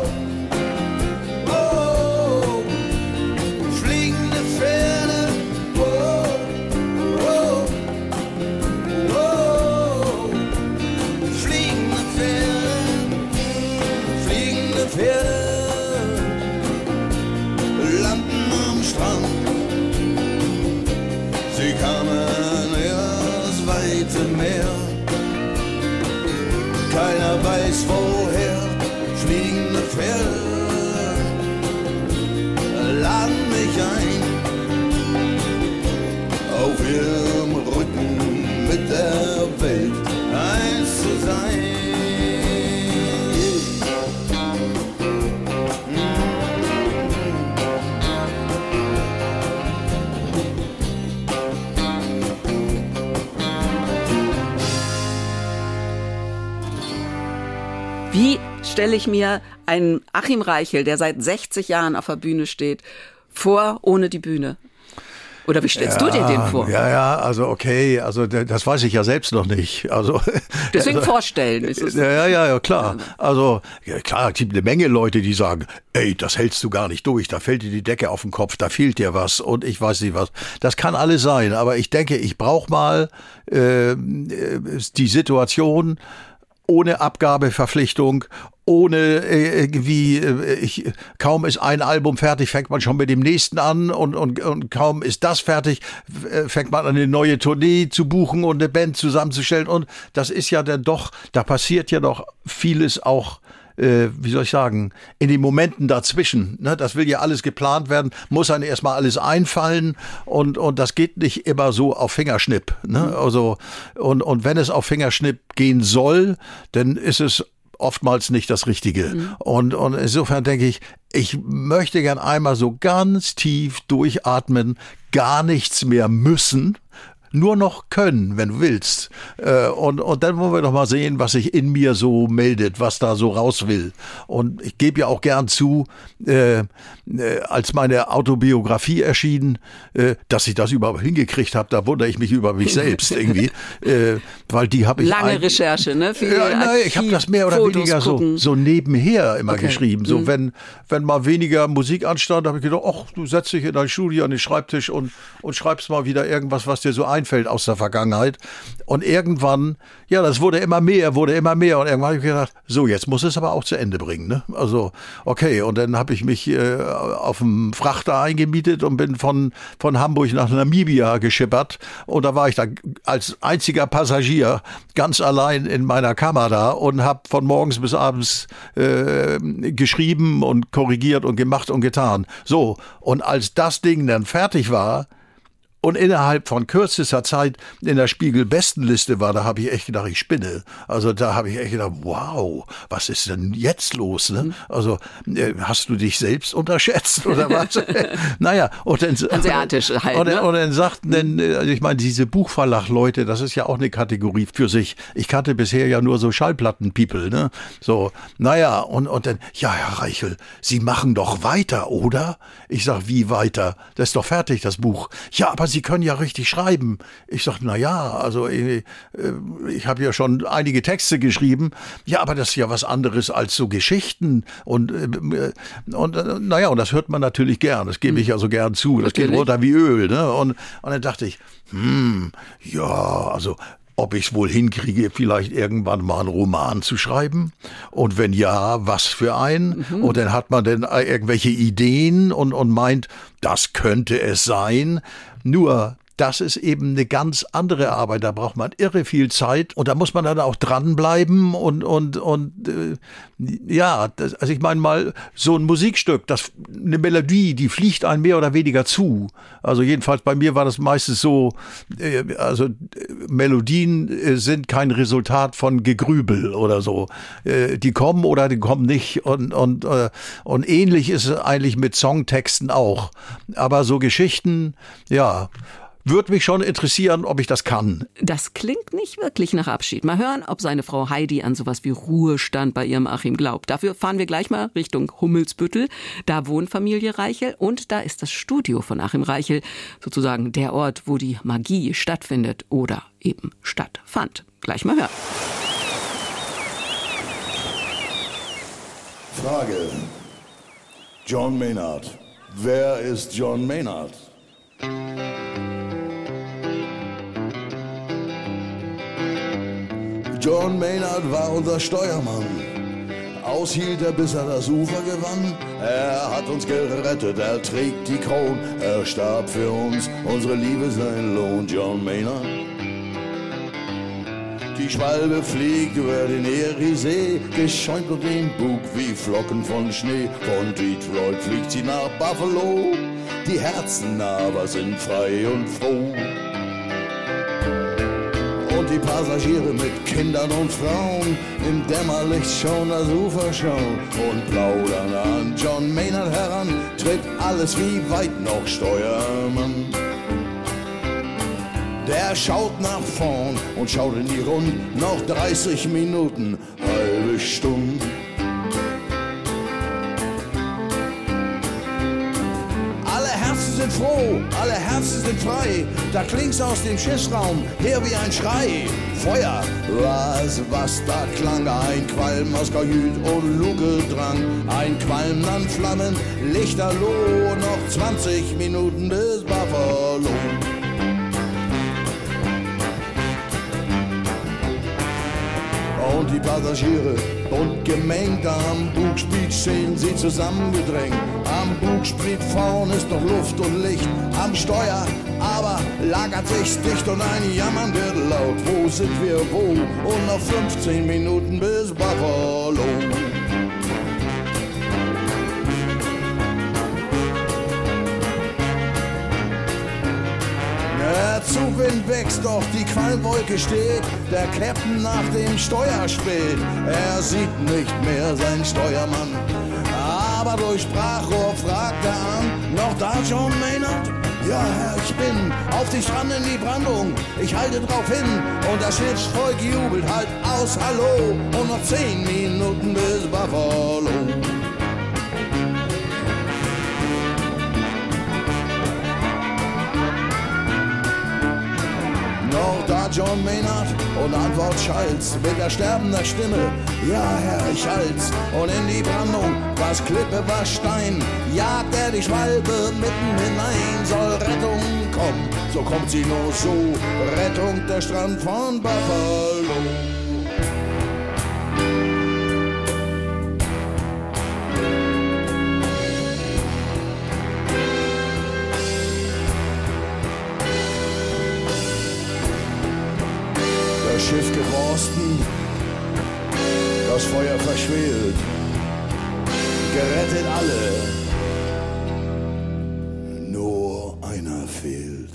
S5: Keiner weiß woher. Fliegende Pferde laden mich ein. Auf ihrem Rücken mit der Welt eins zu sein.
S2: stelle ich mir einen Achim Reichel, der seit sechzig Jahren auf der Bühne steht, vor ohne die Bühne. Oder wie stellst ja, du dir den vor?
S3: Ja, ja, also okay, also das weiß ich ja selbst noch nicht. Also
S2: deswegen
S3: also,
S2: vorstellen ist es.
S3: Ja, ja, ja, klar. Also ja, klar, es gibt eine Menge Leute, die sagen, ey, das hältst du gar nicht durch, da fällt dir die Decke auf den Kopf, da fehlt dir was und ich weiß nicht was. Das kann alles sein, aber ich denke, ich brauche mal äh, die Situation ohne Abgabeverpflichtung, ohne irgendwie, ich, kaum ist ein Album fertig, fängt man schon mit dem nächsten an und, und, und kaum ist das fertig, fängt man an, eine neue Tournee zu buchen und eine Band zusammenzustellen und das ist ja dann doch, da passiert ja doch vieles auch, äh, wie soll ich sagen, in den Momenten dazwischen, ne? Das will ja alles geplant werden, muss einem erstmal alles einfallen und, und das geht nicht immer so auf Fingerschnipp, ne? Also, und, und wenn es auf Fingerschnipp gehen soll, dann ist es oftmals nicht das Richtige. Mhm. Und, und insofern denke ich, ich möchte gern einmal so ganz tief durchatmen, gar nichts mehr müssen, nur noch können, wenn du willst. Und, und dann wollen wir doch mal sehen, was sich in mir so meldet, was da so raus will. Und ich gebe ja auch gern zu, äh, als meine Autobiografie erschien, äh, dass ich das überhaupt hingekriegt habe, da wundere ich mich über mich selbst irgendwie. äh, weil die habe ich...
S2: Lange
S3: ein,
S2: Recherche, ne? Viele
S3: ja, nein, ich habe das mehr oder
S2: Fotos
S3: weniger so, so nebenher immer
S2: okay.
S3: geschrieben. So,
S2: mhm.
S3: wenn, wenn mal weniger Musik anstand, habe ich gedacht, ach, du setzt dich in dein Studio an den Schreibtisch und, und schreibst mal wieder irgendwas, was dir so einfällt aus der Vergangenheit. Und irgendwann, ja, das wurde immer mehr, wurde immer mehr. Und irgendwann habe ich gedacht, so, jetzt muss es aber auch zu Ende bringen. Ne? Also, okay. Und dann habe ich mich äh, auf dem Frachter eingemietet und bin von, von Hamburg nach Namibia geschippert. Und da war ich da als einziger Passagier ganz allein in meiner Kammer da und habe von morgens bis abends äh, geschrieben und korrigiert und gemacht und getan. So, und als das Ding dann fertig war, und innerhalb von kürzester Zeit in der Spiegel-Bestenliste war, da habe ich echt gedacht, ich spinne. Also da habe ich echt gedacht, wow, was ist denn jetzt los? Ne? Also äh, hast du dich selbst unterschätzt oder was? Naja, und dann,
S2: Asiatisch halt,
S3: und,
S2: ne?
S3: und dann sagten dann, also ich meine, diese Buchverlag-Leute, das ist ja auch eine Kategorie für sich. Ich kannte bisher ja nur so Schallplatten-People, ne? So, naja, und, und dann, ja, Herr Reichel, Sie machen doch weiter, oder? Ich sag, wie weiter? Das ist doch fertig, das Buch. Ja, aber Sie können ja richtig schreiben. Ich sag, na ja, also ich, ich habe ja schon einige Texte geschrieben. Ja, aber das ist ja was anderes als so Geschichten. Und, und naja, und das hört man natürlich gern. Das gebe ich ja so gern zu. Das natürlich. Geht runter wie Öl. Ne? Und, und dann dachte ich, hm, ja, also ob ich es wohl hinkriege, vielleicht irgendwann mal einen Roman zu schreiben. Und wenn ja, was für einen? Mhm. Und dann hat man dann irgendwelche Ideen und, und meint, das könnte es sein. Nur, das ist eben eine ganz andere Arbeit. Da braucht man irre viel Zeit und da muss man dann auch dranbleiben und und und äh, ja, das, also ich meine mal so ein Musikstück, das eine Melodie, die fliegt einem mehr oder weniger zu. Also jedenfalls bei mir war das meistens so. Äh, also äh, Melodien äh, sind kein Resultat von Gegrübel oder so. Äh, die kommen oder die kommen nicht und und äh, und ähnlich ist es eigentlich mit Songtexten auch. Aber so Geschichten, ja. Würde mich schon interessieren, ob ich das kann.
S2: Das klingt nicht wirklich nach Abschied. Mal hören, ob seine Frau Heidi an sowas wie Ruhestand bei ihrem Achim glaubt. Dafür fahren wir gleich mal Richtung Hummelsbüttel. Da wohnt Familie Reichel und da ist das Studio von Achim Reichel. Sozusagen der Ort, wo die Magie stattfindet oder eben stattfand. Gleich mal hören.
S5: Frage. John Maynard. Wer ist John Maynard? John Maynard war unser Steuermann. Aushielt er, bis er das Ufer gewann. Er hat uns gerettet, er trägt die Kron. Er starb für uns, unsere Liebe sein Lohn. John Maynard. Die Schwalbe fliegt über den Eriesee, geschäumt durch den Bug wie Flocken von Schnee. Von Detroit fliegt sie nach Buffalo. Die Herzen aber sind frei und froh. Und die Passagiere mit Kindern und Frauen im Dämmerlicht schon das Ufer schauen und plaudern an John Maynard heran, tritt alles wie weit noch Steuermann. Der schaut nach vorn und schaut in die Rund, noch dreißig Minuten, halbe Stunde. sind froh, alle Herzen sind frei. Da klingt's aus dem Schiffsraum her wie ein Schrei. Feuer, was, was da klang, ein Qualm aus Kajüt und Luke drang. Ein Qualm, dann Flammen, Lichterloh, noch zwanzig Minuten bis Buffalo. Und die Passagiere bunt gemengt, am Bugspriet stehen sie zusammengedrängt. Am Bugspriet vorn ist noch Luft und Licht, am Steuer aber lagert sich's dicht und ein Jammern wird laut. Wo sind wir, wo? Und noch fünfzehn Minuten bis Buffalo. Der Zugwind wächst, doch die Qualmwolke steht. Der Captain nach dem Steuer späht. Er sieht nicht mehr seinen Steuermann, aber durch Sprachrohr fragt er an: Noch da, John Maynard? Ja, Herr, ich bin auf dich dran in die Brandung. Ich halte drauf hin und das Schiffsvolk jubelt halt aus Hallo. Und noch zehn Minuten bis Buffalo. Noch da John Maynard und Antwort schallt mit ersterbender Stimme: Ja, Herr, ich halt's. Und in die Brandung, was Klippe, was Stein, jagt er die Schwalbe mitten hinein. Soll Rettung kommen, so kommt sie nur so. Rettung, der Strand von Buffalo. Das Schiff geborsten, das Feuer verschwelt, gerettet alle, nur einer fehlt.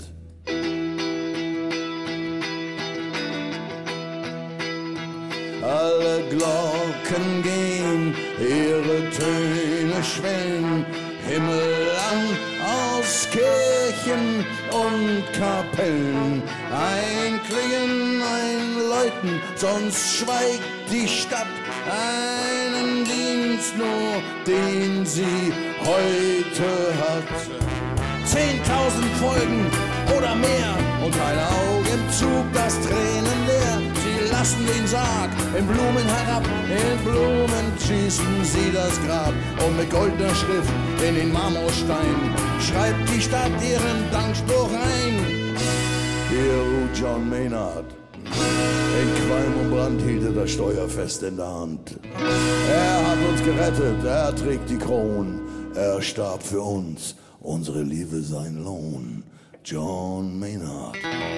S5: Alle Glocken gehen, ihre Töne schwellen, himmelang aus Kirchen und Kapellen. Ein Klingen, ein Läuten, sonst schweigt die Stadt. Einen Dienst nur, den sie heute hat. Zehntausend Folgen oder mehr und kein Auge im Zug, das Tränen leer. Sie lassen den Sarg in Blumen herab, in Blumen schießen sie das Grab. Und mit goldener Schrift in den Marmorstein schreibt die Stadt ihren Dankspruch ein. Hier ruht John Maynard, in Qualm und Brand hielt er das Steuer fest in der Hand. Er hat uns gerettet, er trägt die Kron, er starb für uns, unsere Liebe sein Lohn. John Maynard.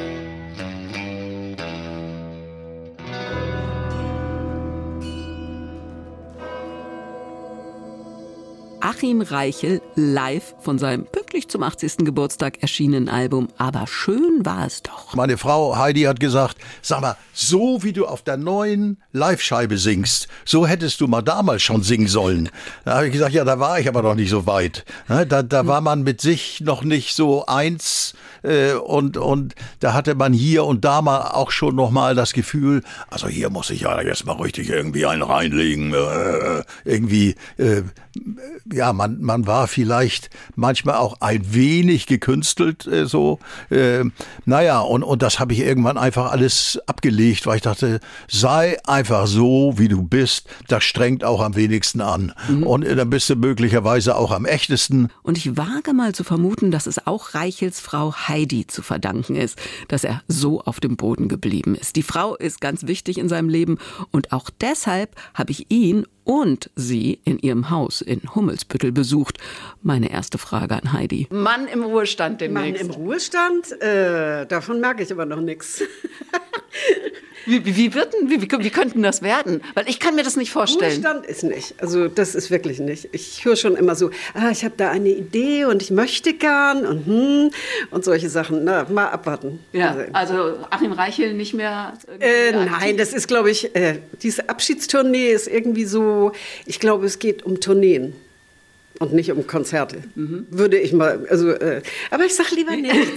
S2: Achim Reichel live von seinem pünktlich zum achtzigsten Geburtstag erschienenen Album Aber schön war es doch.
S3: Meine Frau Heidi hat gesagt, sag mal, so wie du auf der neuen Live-Scheibe singst, so hättest du mal damals schon singen sollen. Da habe ich gesagt, ja, da war ich aber noch nicht so weit. Da, da war man mit sich noch nicht so eins äh, und, und da hatte man hier und da mal auch schon noch mal das Gefühl, also hier muss ich ja jetzt mal richtig irgendwie einen reinlegen. Äh, irgendwie, äh, ja, man, man war vielleicht manchmal auch ein wenig gekünstelt, äh, so. Äh, naja, und, und das habe ich irgendwann einfach alles abgelegt, weil ich dachte, sei einfach so, wie du bist, das strengt auch am wenigsten an. Mhm. Und äh, dann bist du möglicherweise auch am echtesten.
S2: Und ich wage mal zu vermuten, dass es auch Reichels Frau Heidi zu verdanken ist, dass er so auf dem Boden geblieben ist. Die Frau ist ganz wichtig in seinem Leben und auch deshalb habe ich ihn und sie in ihrem Haus in Hummelsbüttel besucht. Meine erste Frage an Heidi. Mann im Ruhestand demnächst.
S7: Mann im Ruhestand? Äh, davon merke ich aber noch nichts.
S2: Wie, wie, wird denn, wie, wie, wie könnten das werden? Weil ich kann mir das nicht vorstellen.
S7: Ruhestand ist nicht. Also das ist wirklich nicht. Ich höre schon immer so, ah, ich habe da eine Idee und ich möchte gern und hm, und solche Sachen. Na, mal abwarten.
S2: Ja, also Achim Reichel nicht mehr?
S7: Äh, nein, das ist, glaube ich, äh, diese Abschiedstournee ist irgendwie so, ich glaube, es geht um Tourneen. Und nicht um Konzerte. Mhm. Würde ich mal, also, äh, aber ich sag lieber nichts.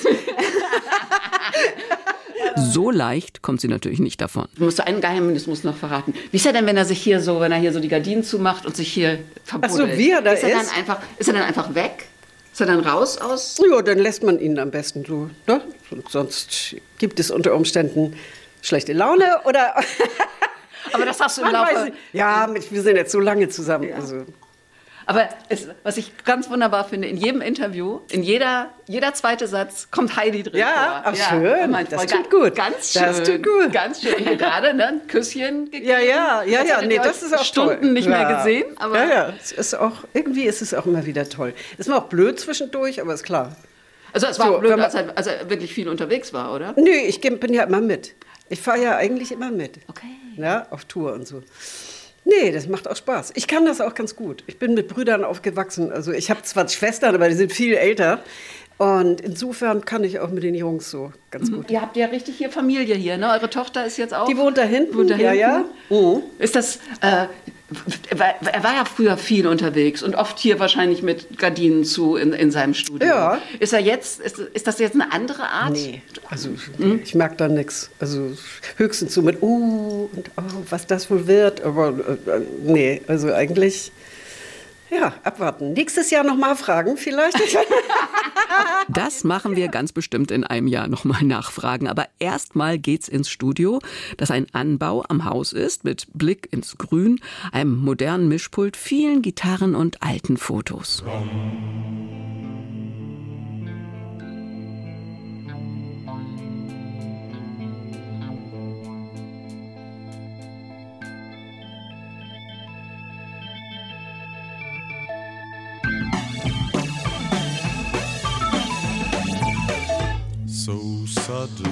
S2: So leicht kommt sie natürlich nicht davon. Du musst einen Geheimnis musst noch verraten. Wie ist er denn, wenn er sich hier so, wenn er hier so die Gardinen zumacht und sich hier verbuddelt?
S7: Ach so, wie er da
S2: ist? Er
S7: ist?
S2: Dann einfach, ist er dann einfach weg? Ist er dann raus aus?
S7: Ja, dann lässt man ihn am besten so. Ne? Sonst gibt es unter Umständen schlechte Laune oder...
S2: Aber das hast du im
S7: Man
S2: Laufe...
S7: weiß nicht. Ja, mit, wir sind jetzt so lange zusammen.
S2: Ja.
S7: Also.
S2: Aber es, was ich ganz wunderbar finde, in jedem Interview, in jeder, jeder zweite Satz kommt Heidi drin
S7: Ja,
S2: vor.
S7: ach schön,
S2: meint,
S7: das
S2: voll
S7: tut
S2: ga-
S7: gut.
S2: Ganz schön.
S7: Das tut gut.
S2: Ganz schön. Hier gerade ne, ein Küsschen gegeben.
S7: Ja, ja, ja,
S2: Als
S7: ja,
S2: hättet
S7: nee,
S2: ihr
S7: das
S2: euch
S7: ist auch
S2: Stunden
S7: toll.
S2: nicht
S7: ja.
S2: mehr gesehen. Aber
S7: ja, ja, es ist auch, irgendwie ist es auch immer wieder toll. Ist mir auch blöd zwischendurch, aber ist klar.
S2: Also es war
S7: So,
S2: auch blöd,
S7: wenn man-
S2: als er, als er wirklich viel unterwegs war, oder?
S7: Nö, ich geh- bin ja immer mit. Ich fahre ja eigentlich immer mit.
S2: Okay.
S7: Ja, auf Tour und so. Nee, das macht auch Spaß. Ich kann das auch ganz gut. Ich bin mit Brüdern aufgewachsen. Also ich habe zwar Schwestern, aber die sind viel älter. Und insofern kann ich auch mit den Jungs so ganz gut.
S2: Ihr habt ja richtig hier Familie hier, ne? Eure Tochter ist jetzt auch...
S7: Die wohnt da hinten.
S2: Wohnt da
S7: Ja,
S2: hinten?
S7: ja. Mhm.
S2: Ist das... Äh, er war- er war ja früher viel unterwegs und oft hier wahrscheinlich mit Gardinen zu in, in seinem Studio.
S7: Ja.
S2: Ist er jetzt... Ist, ist das jetzt eine andere Art?
S7: Nee, also ich merke da nichts. Also höchstens so mit, uh, und oh, was das wohl wird. Aber äh, nee, also eigentlich, ja, abwarten. Nächstes Jahr nochmal fragen vielleicht.
S2: Das machen wir ganz bestimmt in einem Jahr nochmal nachfragen. Aber erstmal geht's ins Studio, das ein Anbau am Haus ist, mit Blick ins Grün, einem modernen Mischpult, vielen Gitarren und alten Fotos.
S8: So suddenly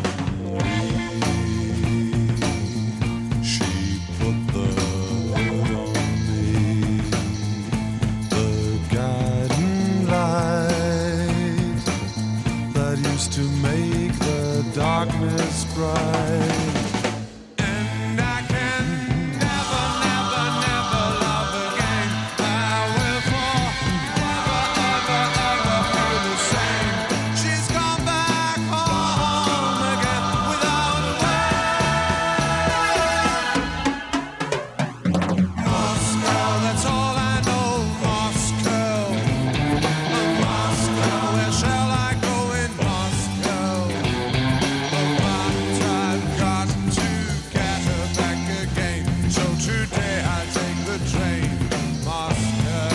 S8: she put the hood on me, the guiding light that used to make the darkness bright. And I can never, never, never love again. I will forever, ever, ever feel the same. She's gone back home again without a word. Moscow, that's all I know. Moscow, Moscow, where shall I go in Moscow? But I've got to get her back again. So today I take the train, Moscow.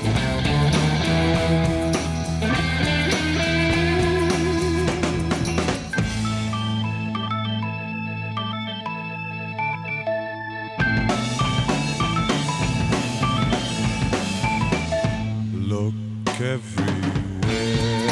S8: Look everywhere,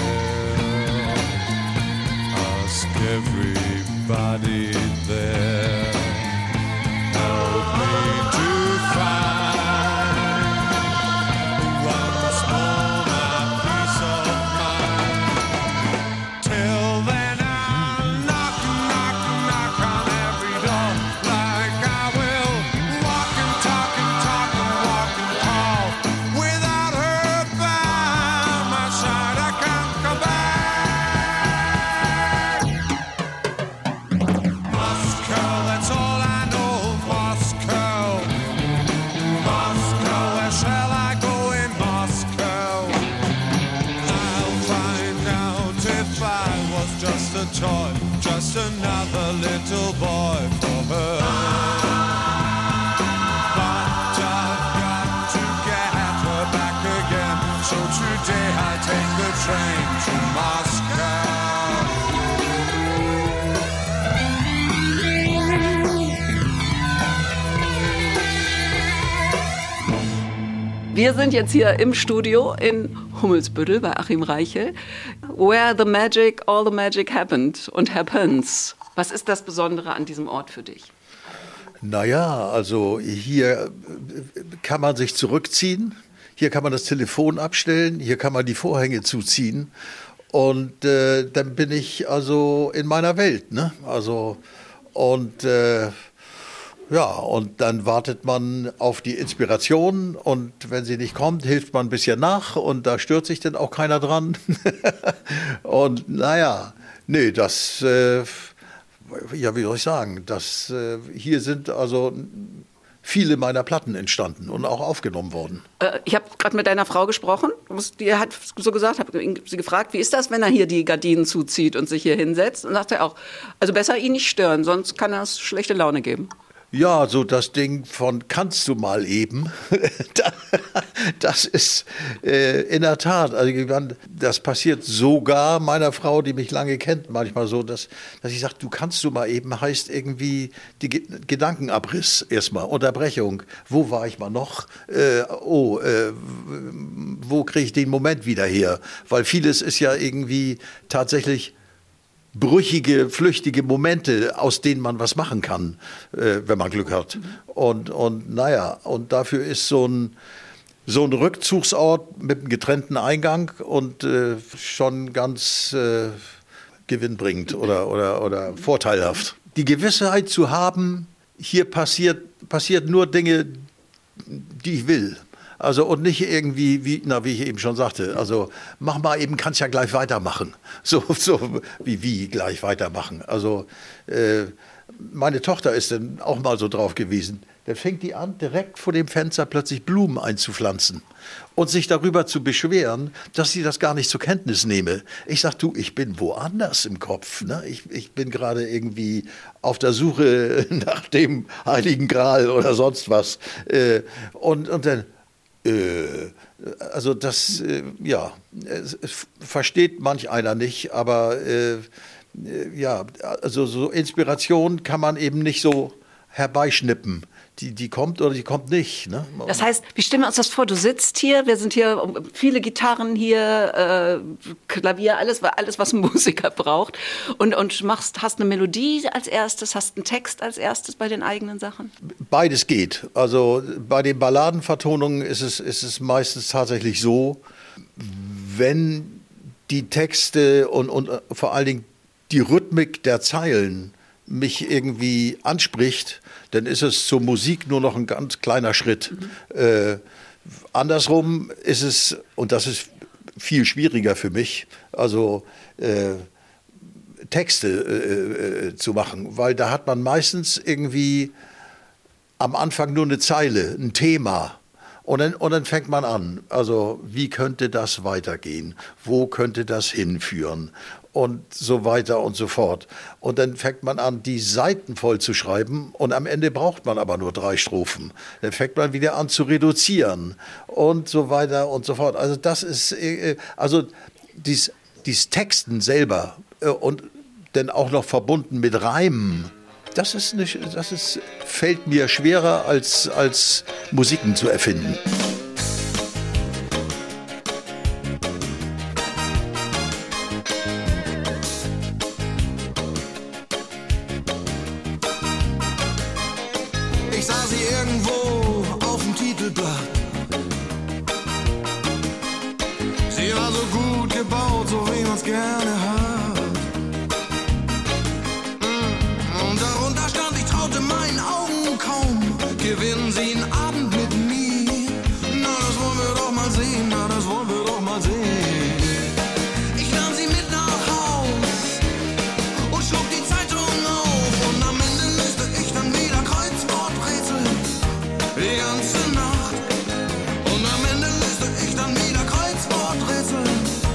S8: ask everybody there. Help me to find once more my peace of mind. Till then I'll knock, knock, knock on every door, like I will walk and talk and talk and walk and call. Without her by my side, I can't come back. Moscow, that's all I know. Moscow, Moscow, where shall I go in Moscow? I'll find out if I was just a toy, just another little boy for her. But I've got to get her back again, so today I take the train to Moscow.
S2: Wir sind jetzt hier im Studio in Hummelsbüttel bei Achim Reichel, where the magic, all the magic happened und happens. Was ist das Besondere an diesem Ort für dich?
S3: Naja, also hier kann man sich zurückziehen, hier kann man das Telefon abstellen, hier kann man die Vorhänge zuziehen und äh, dann bin ich also in meiner Welt, ne? Also und äh, ja, und dann wartet man auf die Inspiration und wenn sie nicht kommt, hilft man ein bisschen nach und da stört sich dann auch keiner dran. Und naja, nee, das, äh, ja, wie soll ich sagen, das, äh, hier sind also viele meiner Platten entstanden und auch aufgenommen worden.
S2: Äh, ich habe gerade mit deiner Frau gesprochen. Die hat so gesagt, habe sie gefragt, wie ist das, wenn er hier die Gardinen zuzieht und sich hier hinsetzt? Und sagt er auch, also besser ihn nicht stören, sonst kann das schlechte Laune geben.
S3: Ja, so das Ding von kannst du mal eben, das ist äh, in der Tat, also das passiert sogar meiner Frau, die mich lange kennt, manchmal so, dass, dass ich sage, du kannst du mal eben, heißt irgendwie die Ge- Gedankenabriss erstmal, Unterbrechung, wo war ich mal noch, äh, oh, äh, wo kriege ich den Moment wieder her, weil vieles ist ja irgendwie tatsächlich brüchige, flüchtige Momente, aus denen man was machen kann, äh, wenn man Glück hat. Und, und naja, und dafür ist so ein, so ein Rückzugsort mit einem getrennten Eingang und äh, schon ganz äh, gewinnbringend oder, oder, oder vorteilhaft. Die Gewissheit zu haben, hier passiert, passiert nur Dinge, die ich will. Also und nicht irgendwie, wie, na, wie ich eben schon sagte, also mach mal eben, kannst ja gleich weitermachen. So, so wie, wie gleich weitermachen. Also äh, meine Tochter ist dann auch mal so drauf gewesen. Dann fängt die an, direkt vor dem Fenster plötzlich Blumen einzupflanzen und sich darüber zu beschweren, dass sie das gar nicht zur Kenntnis nehme. Ich sag, du, ich bin woanders im Kopf. Ne? Ich, ich bin gerade irgendwie auf der Suche nach dem Heiligen Gral oder sonst was. Äh, und, und dann also das, äh, ja, es, es versteht manch einer nicht, aber äh, ja, also so Inspiration kann man eben nicht so herbeischnippen. Die, die kommt oder die kommt nicht. Ne?
S2: Das heißt, wie stellen wir uns das vor? Du sitzt hier, wir sind hier, viele Gitarren hier, äh, Klavier, alles, alles, was ein Musiker braucht. Und, und machst, hast eine Melodie als erstes, hast einen Text als erstes bei den eigenen Sachen?
S3: Beides geht. Also bei den Balladenvertonungen ist es, ist es meistens tatsächlich so, wenn die Texte und, und vor allen Dingen die Rhythmik der Zeilen mich irgendwie anspricht, dann ist es zur Musik nur noch ein ganz kleiner Schritt. Mhm. Äh, andersrum ist es, und das ist viel schwieriger für mich, also äh, Texte äh, äh, zu machen, weil da hat man meistens irgendwie am Anfang nur eine Zeile, ein Thema. Und dann, und dann fängt man an, also wie könnte das weitergehen? Wo könnte das hinführen? Und so weiter und so fort. Und dann fängt man an, die Seiten voll zu schreiben und am Ende braucht man aber nur drei Strophen. Dann fängt man wieder an zu reduzieren und so weiter und so fort. Also das ist, also dies, dies Texten selber und dann auch noch verbunden mit Reimen, das ist nicht, das ist, fällt mir schwerer als, als Musiken zu erfinden.
S4: Ich sah sie irgendwo auf dem Titelblatt. Sie war so gut gebaut, so wie man's gerne hat. Und darunter stand, ich traute meinen Augen kaum. Gewinnen sie einen Abend mit mir? Na, das wollen wir doch mal sehen, na, das wollen wir doch mal sehen. Ich nahm sie mit nach Haus und schlug die Zeitung auf. Und am Ende löste ich dann wieder Kreuzworträtsel die ganze Nacht. Und am Ende löste ich dann wieder Kreuzworträtsel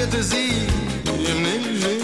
S4: posierte sie im Negligé.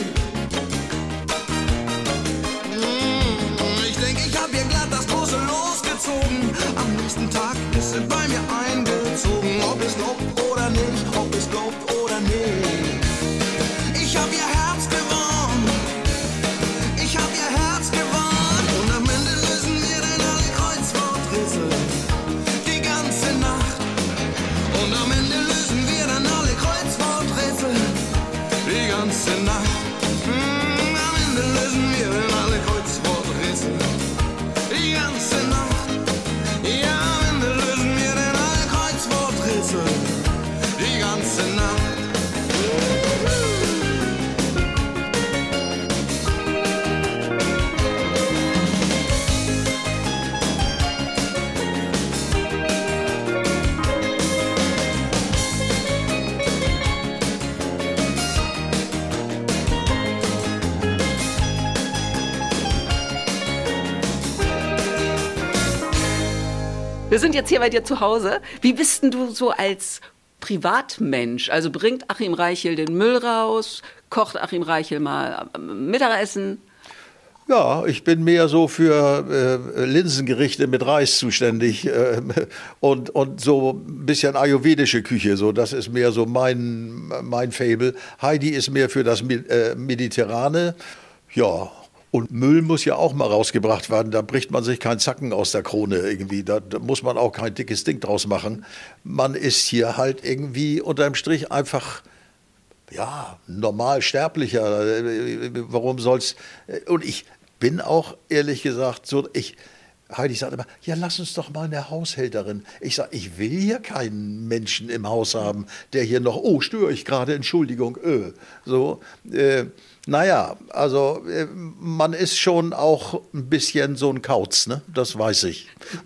S4: Ich denke, ich hab ihr glatt das große Los gezogen. Am nächsten Tag ist sie bei mir eingezogen. Ob es glaubt oder nicht, ob es glaubt oder nicht. Ich hab ihr Herz gewonnen. Ich hab ihr Herz gewonnen. Und am Ende lösen wir dann alle Kreuzworträtsel. Die ganze Nacht. Und am Ende lösen wir dann alle Kreuzworträtsel. Die ganze Nacht. Mm, am Ende lösen wir dann alle Kreuzworträtsel. Die ganze Nacht. Ja, am Ende lösen wir dann alle Kreuzworträtsel. Die ganze Nacht.
S2: Wir sind jetzt hier bei dir zu Hause. Wie bist denn du so als Privatmensch? Also bringt Achim Reichel den Müll raus? Kocht Achim Reichel mal Mittagessen?
S3: Ja, ich bin mehr so für äh, Linsengerichte mit Reis zuständig äh, und, und so ein bisschen ayurvedische Küche. So, das ist mehr so mein, mein Faible. Heidi ist mehr für das äh, Mediterrane. Ja. Und Müll muss ja auch mal rausgebracht werden, da bricht man sich keinen Zacken aus der Krone irgendwie, da, da muss man auch kein dickes Ding draus machen. Man ist hier halt irgendwie unterm Strich einfach, ja, normal sterblicher. Warum soll's? Und ich bin auch, ehrlich gesagt, so, ich, Heidi sagt immer, ja, lass uns doch mal eine Haushälterin. Ich sage, ich will hier keinen Menschen im Haus haben, der hier noch, oh, störe ich gerade, Entschuldigung, öh. So, äh, naja, also äh, man ist schon auch ein bisschen so ein Kauz, ne? Das weiß ich.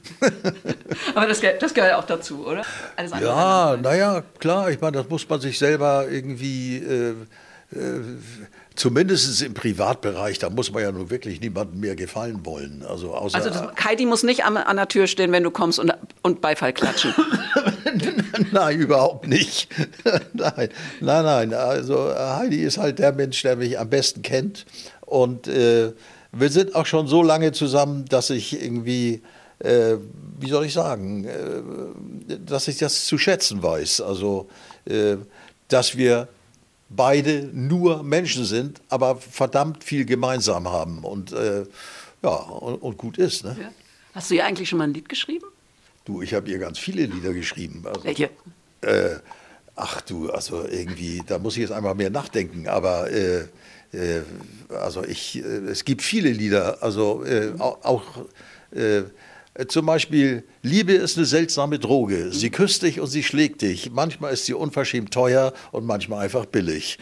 S2: Aber das, das gehört auch dazu, oder? Alles andere
S3: ja, naja, klar, ich meine, das muss man sich selber irgendwie... Äh, äh, Zumindest im Privatbereich, da muss man ja nun wirklich niemandem mehr gefallen wollen. Also, außer
S2: also das, Heidi muss nicht an, an der Tür stehen, wenn du kommst und, und Beifall klatschen.
S3: Nein, überhaupt nicht. Nein, nein, nein. Also Heidi ist halt der Mensch, der mich am besten kennt. Und äh, wir sind auch schon so lange zusammen, dass ich irgendwie, äh, wie soll ich sagen, äh, dass ich das zu schätzen weiß. Also, äh, dass wir beide nur Menschen sind, aber verdammt viel gemeinsam haben und, äh, ja, und, und gut ist. Ne?
S2: Ja. Hast du ihr eigentlich schon mal ein Lied geschrieben?
S3: Du, ich habe ihr ganz viele Lieder geschrieben. Also,
S2: welche?
S3: Äh, ach du, also irgendwie, da muss ich jetzt einmal mehr nachdenken, aber äh, äh, also ich, äh, es gibt viele Lieder, also äh, auch, auch äh, zum Beispiel, Liebe ist eine seltsame Droge. Sie küsst dich und sie schlägt dich. Manchmal ist sie unverschämt teuer und manchmal einfach billig.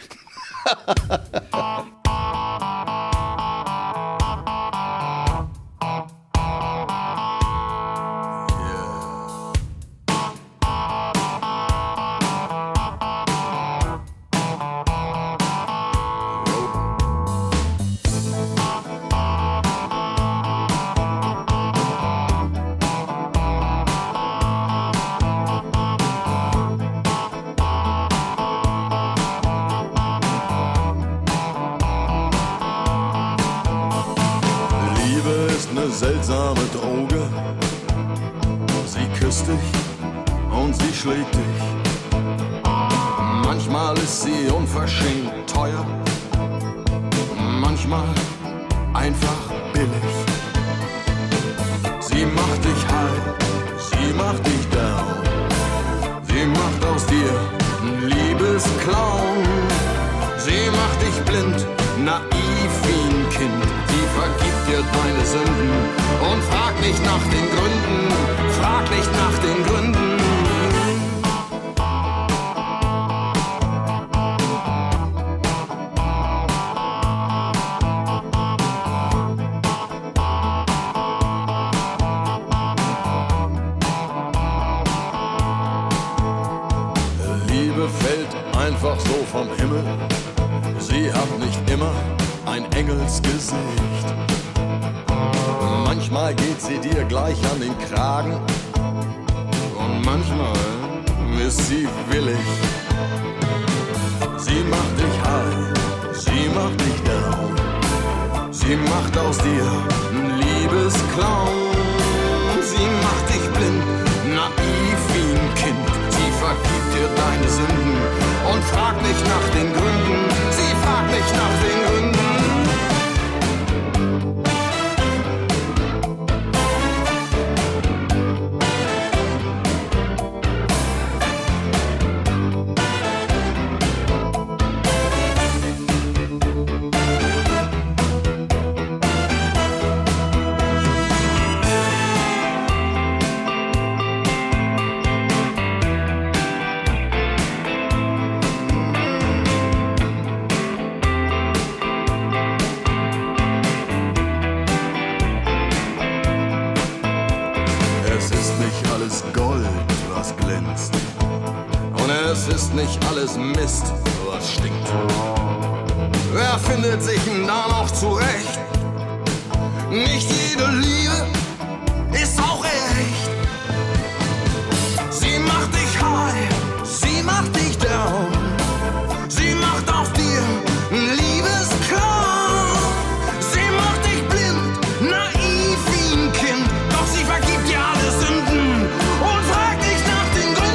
S4: Seltsame Droge, sie küsst dich und sie schlägt dich. Manchmal ist sie unverschämt teuer, manchmal einfach billig. Sie macht dich high, sie macht dich down, sie macht aus dir einen Liebesclown. Sie macht dich blind, naiv wie ein Kind. Sie vergibt dir deine Sünden und frag nicht nach den Gründen, frag nicht nach den Gründen. Liebe fällt einfach so vom Himmel. Sie hat nicht immer ein Engelsgesicht. Manchmal geht sie dir gleich an den Kragen und manchmal ist sie willig. Sie macht dich high, sie macht dich down. Sie macht aus dir einen Liebesclown. Sie macht dich blind, naiv wie ein Kind. Sie vergibt dir deine Sünden und fragt nicht nach den Gründen. Sie fragt nicht nach den Gründen. Es ist nicht alles Mist, was stinkt. Wer findet sich denn da noch zurecht? Nicht jede Liebe ist auch echt. Sie macht dich high, sie macht dich down. Sie macht aus dir ein Liebesclown. Sie macht dich blind, naiv wie ein Kind. Doch sie vergibt dir alle Sünden und fragt dich nach den Gründen.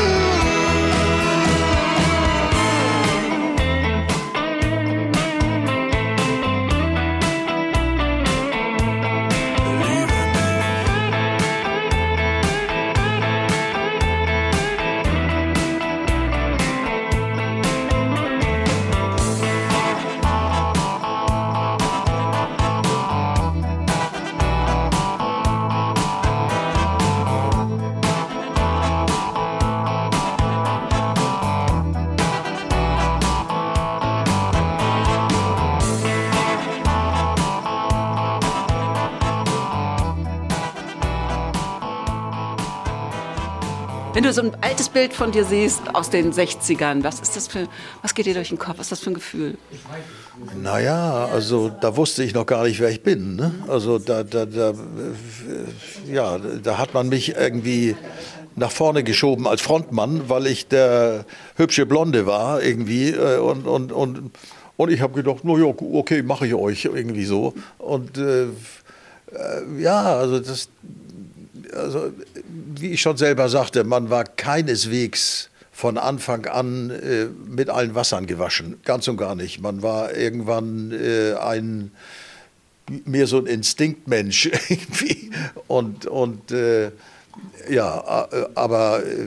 S2: Wenn du so ein altes Bild von dir siehst aus den sechzigern, was ist das für, was geht dir durch den Kopf? Was ist das für ein Gefühl?
S3: Naja, also da wusste ich noch gar nicht, wer ich bin. Ne? Also da, da, da, ja, da hat man mich irgendwie nach vorne geschoben als Frontmann, weil ich der hübsche Blonde war irgendwie. Und, und, und, und ich habe gedacht, no, ja, okay, mache ich euch irgendwie so. Und äh, ja, also das... Also, wie ich schon selber sagte, man war keineswegs von Anfang an äh, mit allen Wassern gewaschen. Ganz und gar nicht. Man war irgendwann äh, ein, mehr so ein Instinktmensch irgendwie. Und, und äh, ja, aber äh,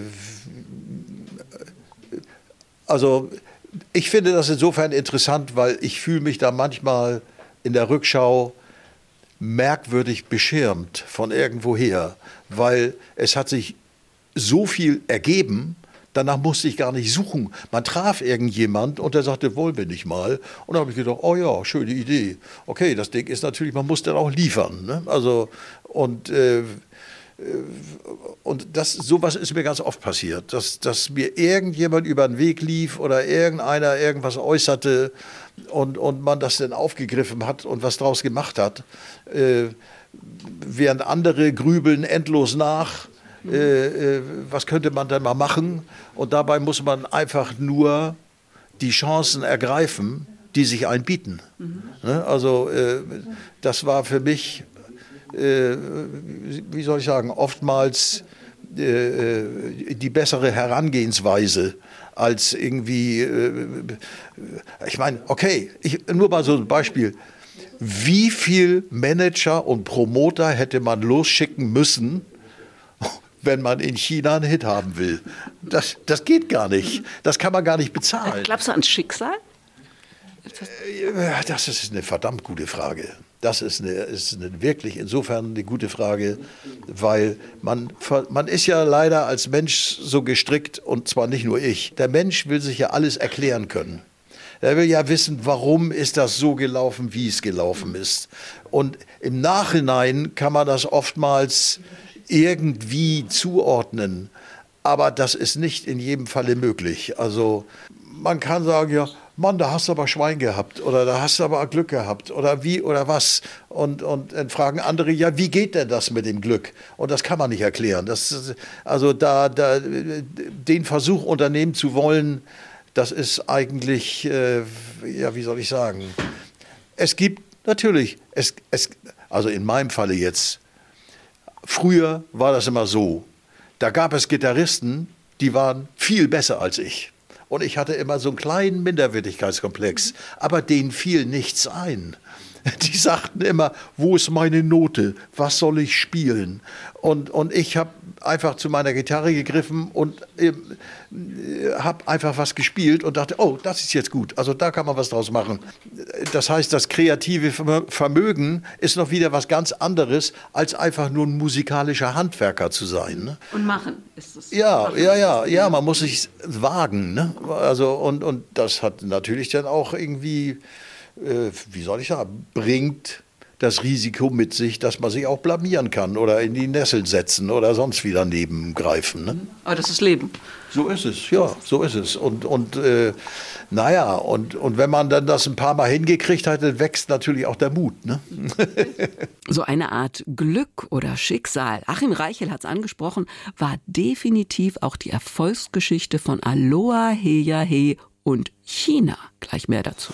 S3: also ich finde das insofern interessant, weil ich fühle mich da manchmal in der Rückschau merkwürdig beschirmt von irgendwoher, weil es hat sich so viel ergeben, danach musste ich gar nicht suchen. Man traf irgendjemand und der sagte, wollen wir nicht mal? Und dann habe ich gedacht, oh ja, schöne Idee. Okay, das Ding ist natürlich, man muss dann auch liefern. Ne? Also, und äh, und das, sowas ist mir ganz oft passiert, dass, dass mir irgendjemand über den Weg lief oder irgendeiner irgendwas äußerte und, und man das dann aufgegriffen hat und was draus gemacht hat, äh, während andere grübeln endlos nach, äh, äh, was könnte man denn mal machen, und dabei muss man einfach nur die Chancen ergreifen, die sich einem bieten. Mhm. Ne? Also äh, das war für mich, Äh, wie soll ich sagen, oftmals äh, die bessere Herangehensweise als irgendwie, äh, ich meine, okay, ich, nur mal so ein Beispiel. Wie viel Manager und Promoter hätte man losschicken müssen, wenn man in China einen Hit haben will? Das, das geht gar nicht. Das kann man gar nicht bezahlen.
S2: Glaubst du ans Schicksal?
S3: Das ist eine verdammt gute Frage. Das ist, eine, ist eine, wirklich insofern eine gute Frage, weil man, man ist ja leider als Mensch so gestrickt, und zwar nicht nur ich. Der Mensch will sich ja alles erklären können. Er will ja wissen, warum ist das so gelaufen, wie es gelaufen ist. Und im Nachhinein kann man das oftmals irgendwie zuordnen, aber das ist nicht in jedem Falle möglich. Also man kann sagen, ja, Mann, da hast du aber Schwein gehabt oder da hast du aber Glück gehabt oder wie oder was. Und, und dann fragen andere, ja, wie geht denn das mit dem Glück? Und das kann man nicht erklären. Das, also da, da den Versuch unternehmen zu wollen, das ist eigentlich, äh, ja, wie soll ich sagen, es gibt natürlich, es, es, also in meinem Falle jetzt, früher war das immer so, da gab es Gitarristen, die waren viel besser als ich. Und ich hatte immer so einen kleinen Minderwertigkeitskomplex, aber denen fiel nichts ein. Die sagten immer, wo ist meine Note? Was soll ich spielen? Und, und ich habe einfach zu meiner Gitarre gegriffen und äh, habe einfach was gespielt und dachte, oh, das ist jetzt gut. Also da kann man was draus machen. Das heißt, das kreative Vermögen ist noch wieder was ganz anderes, als einfach nur ein musikalischer Handwerker zu sein. Ne?
S2: Und machen ist es.
S3: Ja,
S2: machen
S3: ja, ja, ja, man muss sich wagen. Ne? Also, und, und das hat natürlich dann auch irgendwie, äh, wie soll ich sagen, bringt das Risiko mit sich, dass man sich auch blamieren kann oder in die Nesseln setzen oder sonst wie daneben greifen. Ne?
S2: Aber das ist Leben.
S3: So ist es, ja, so ist es. Und, und äh, naja, und, und wenn man dann das ein paar Mal hingekriegt hat, dann wächst natürlich auch der Mut. Ne?
S2: So eine Art Glück oder Schicksal, Achim Reichel hat es angesprochen, war definitiv auch die Erfolgsgeschichte von Aloha Heya He und China. Gleich mehr dazu.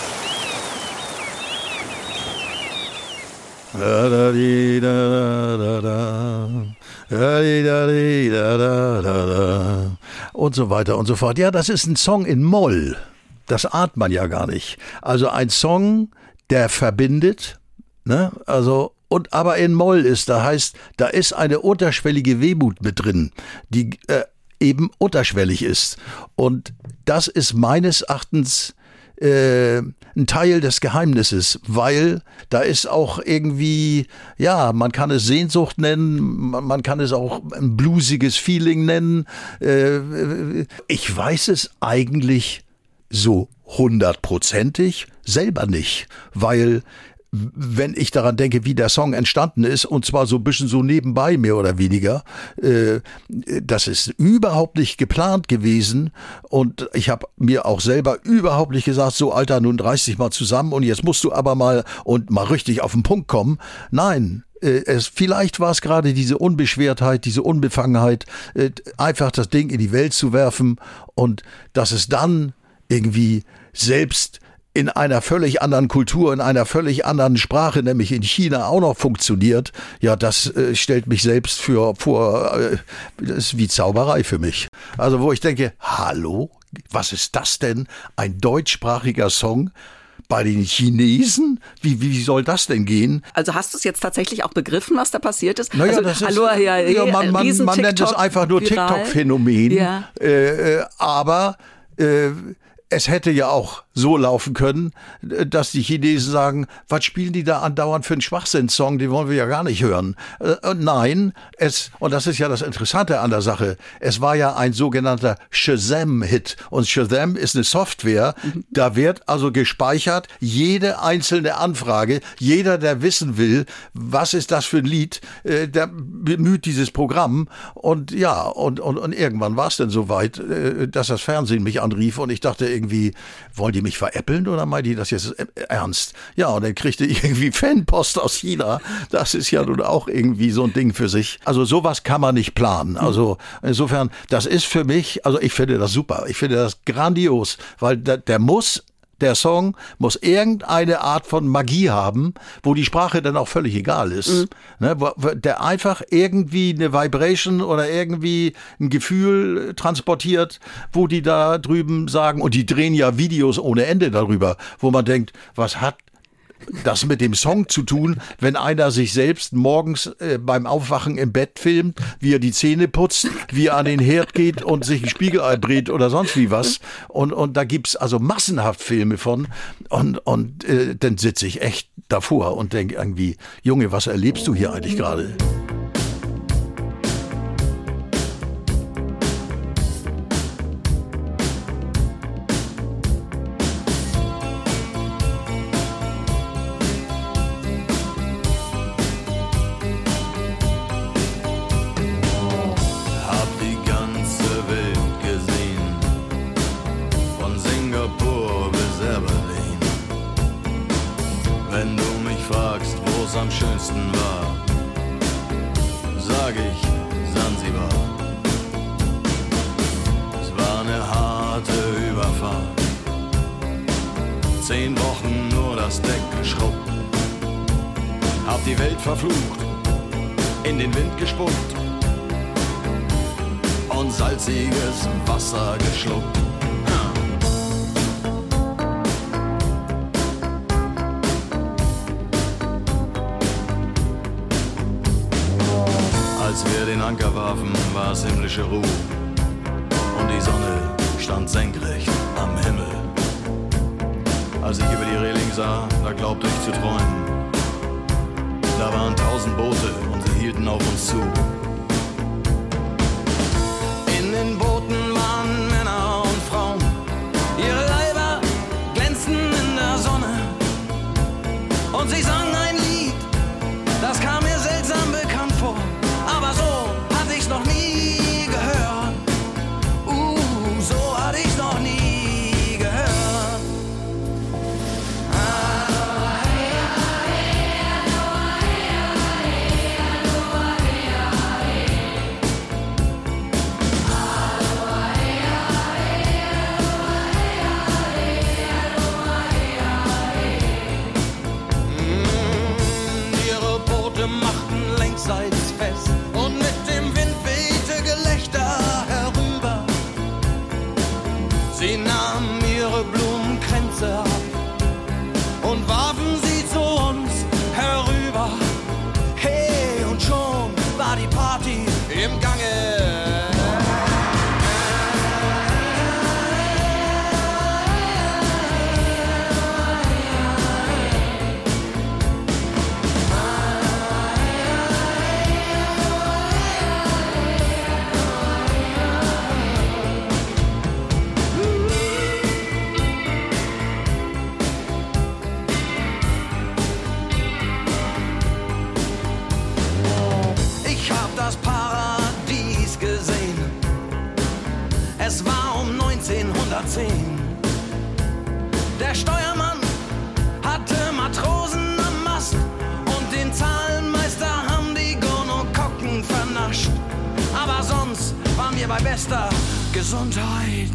S3: Und so weiter und so fort. Ja, das ist ein Song in Moll. Das ahnt man ja gar nicht. Also ein Song, der verbindet, ne? Also, und aber in Moll ist, da heißt, da ist eine unterschwellige Wehmut mit drin, die äh, eben unterschwellig ist. Und das ist meines Erachtens Äh, ein Teil des Geheimnisses, weil da ist auch irgendwie, ja, man kann es Sehnsucht nennen, man, man kann es auch ein bluesiges Feeling nennen. Äh, ich weiß es eigentlich so hundertprozentig selber nicht, weil wenn ich daran denke, wie der Song entstanden ist, und zwar so ein bisschen so nebenbei, mehr oder weniger, äh, das ist überhaupt nicht geplant gewesen und ich habe mir auch selber überhaupt nicht gesagt, so Alter, nun reiß dich mal zusammen und jetzt musst du aber mal und mal richtig auf den Punkt kommen. Nein, äh, es, vielleicht war es gerade diese Unbeschwertheit, diese Unbefangenheit, äh, einfach das Ding in die Welt zu werfen und dass es dann irgendwie selbst in einer völlig anderen Kultur, in einer völlig anderen Sprache, nämlich in China auch noch funktioniert, ja, das äh, stellt mich selbst für vor, äh, das ist wie Zauberei für mich. Also wo ich denke, hallo, was ist das denn? Ein deutschsprachiger Song bei den Chinesen? Wie, wie soll das denn gehen?
S2: Also hast du es jetzt tatsächlich auch begriffen, was da passiert ist?
S3: Naja,
S2: also,
S3: das ist,
S2: Aloha Heya He,
S3: ja, man, man, man nennt es einfach nur TikTok-Phänomen.
S2: Ja.
S3: Äh, aber äh, es hätte ja auch so laufen können, dass die Chinesen sagen, was spielen die da andauernd für einen Schwachsinnssong, den wollen wir ja gar nicht hören. Äh, nein, es, und das ist ja das Interessante an der Sache, es war ja ein sogenannter Shazam-Hit. Und Shazam ist eine Software, mhm. da wird also gespeichert, jede einzelne Anfrage, jeder, der wissen will, was ist das für ein Lied, äh, der bemüht dieses Programm. Und ja, und, und, und irgendwann war es dann so weit, äh, dass das Fernsehen mich anrief und ich dachte irgendwie, wollen die mich veräppeln oder meinen die das jetzt ernst? Ja, und dann kriegte ich irgendwie Fanpost aus China. Das ist ja nun auch irgendwie so ein Ding für sich. Also sowas kann man nicht planen. Also insofern, das ist für mich, also ich finde das super. Ich finde das grandios, weil der, der muss Der Song muss irgendeine Art von Magie haben, wo die Sprache dann auch völlig egal ist. Mhm. Ne, wo, der einfach irgendwie eine Vibration oder irgendwie ein Gefühl transportiert, wo die da drüben sagen, und die drehen ja Videos ohne Ende darüber, wo man denkt, was hat das mit dem Song zu tun, wenn einer sich selbst morgens äh, beim Aufwachen im Bett filmt, wie er die Zähne putzt, wie er an den Herd geht und sich ein Spiegelei dreht oder sonst wie was. Und, und da gibt's also massenhaft Filme von. Und, und äh, dann sitze ich echt davor und denke irgendwie, Junge, was erlebst du hier eigentlich gerade?
S4: Am schönsten war, sag ich Sansibar. Es war eine harte Überfahrt.
S5: Zehn Wochen nur das Deck geschrubbt. Hab die Welt verflucht, in den Wind gespuckt und salziges Wasser geschluckt. Als wir den Anker warfen, war es himmlische Ruhe und die Sonne stand senkrecht am Himmel. Als ich über die Reling sah, da glaubte ich zu träumen. Da waren tausend Boote und sie hielten auf uns zu. In den Booten waren Männer und Frauen, ihre Leiber glänzten in der Sonne. Und sie sangen ein Lied, das kam mir seltsam bekannt vor. Aber so hatte ich's noch nie gehört. Uh, so hatte ich's noch nie gehört. Ihre Boote machten längsseits fest und mit dem Wind wehte Gelächter herüber. Sie nahmen ihre Blumenkränze ab und warfen sie zu uns herüber. Hey, und schon war die Party im Gange. Ich hab das Paradies gesehen. Es war um neunzehnhundertzehn. Der Steuermann hatte Matrosen am Mast und den Zahlenmeister haben die Gonokokken vernascht. Aber sonst waren wir bei bester Gesundheit.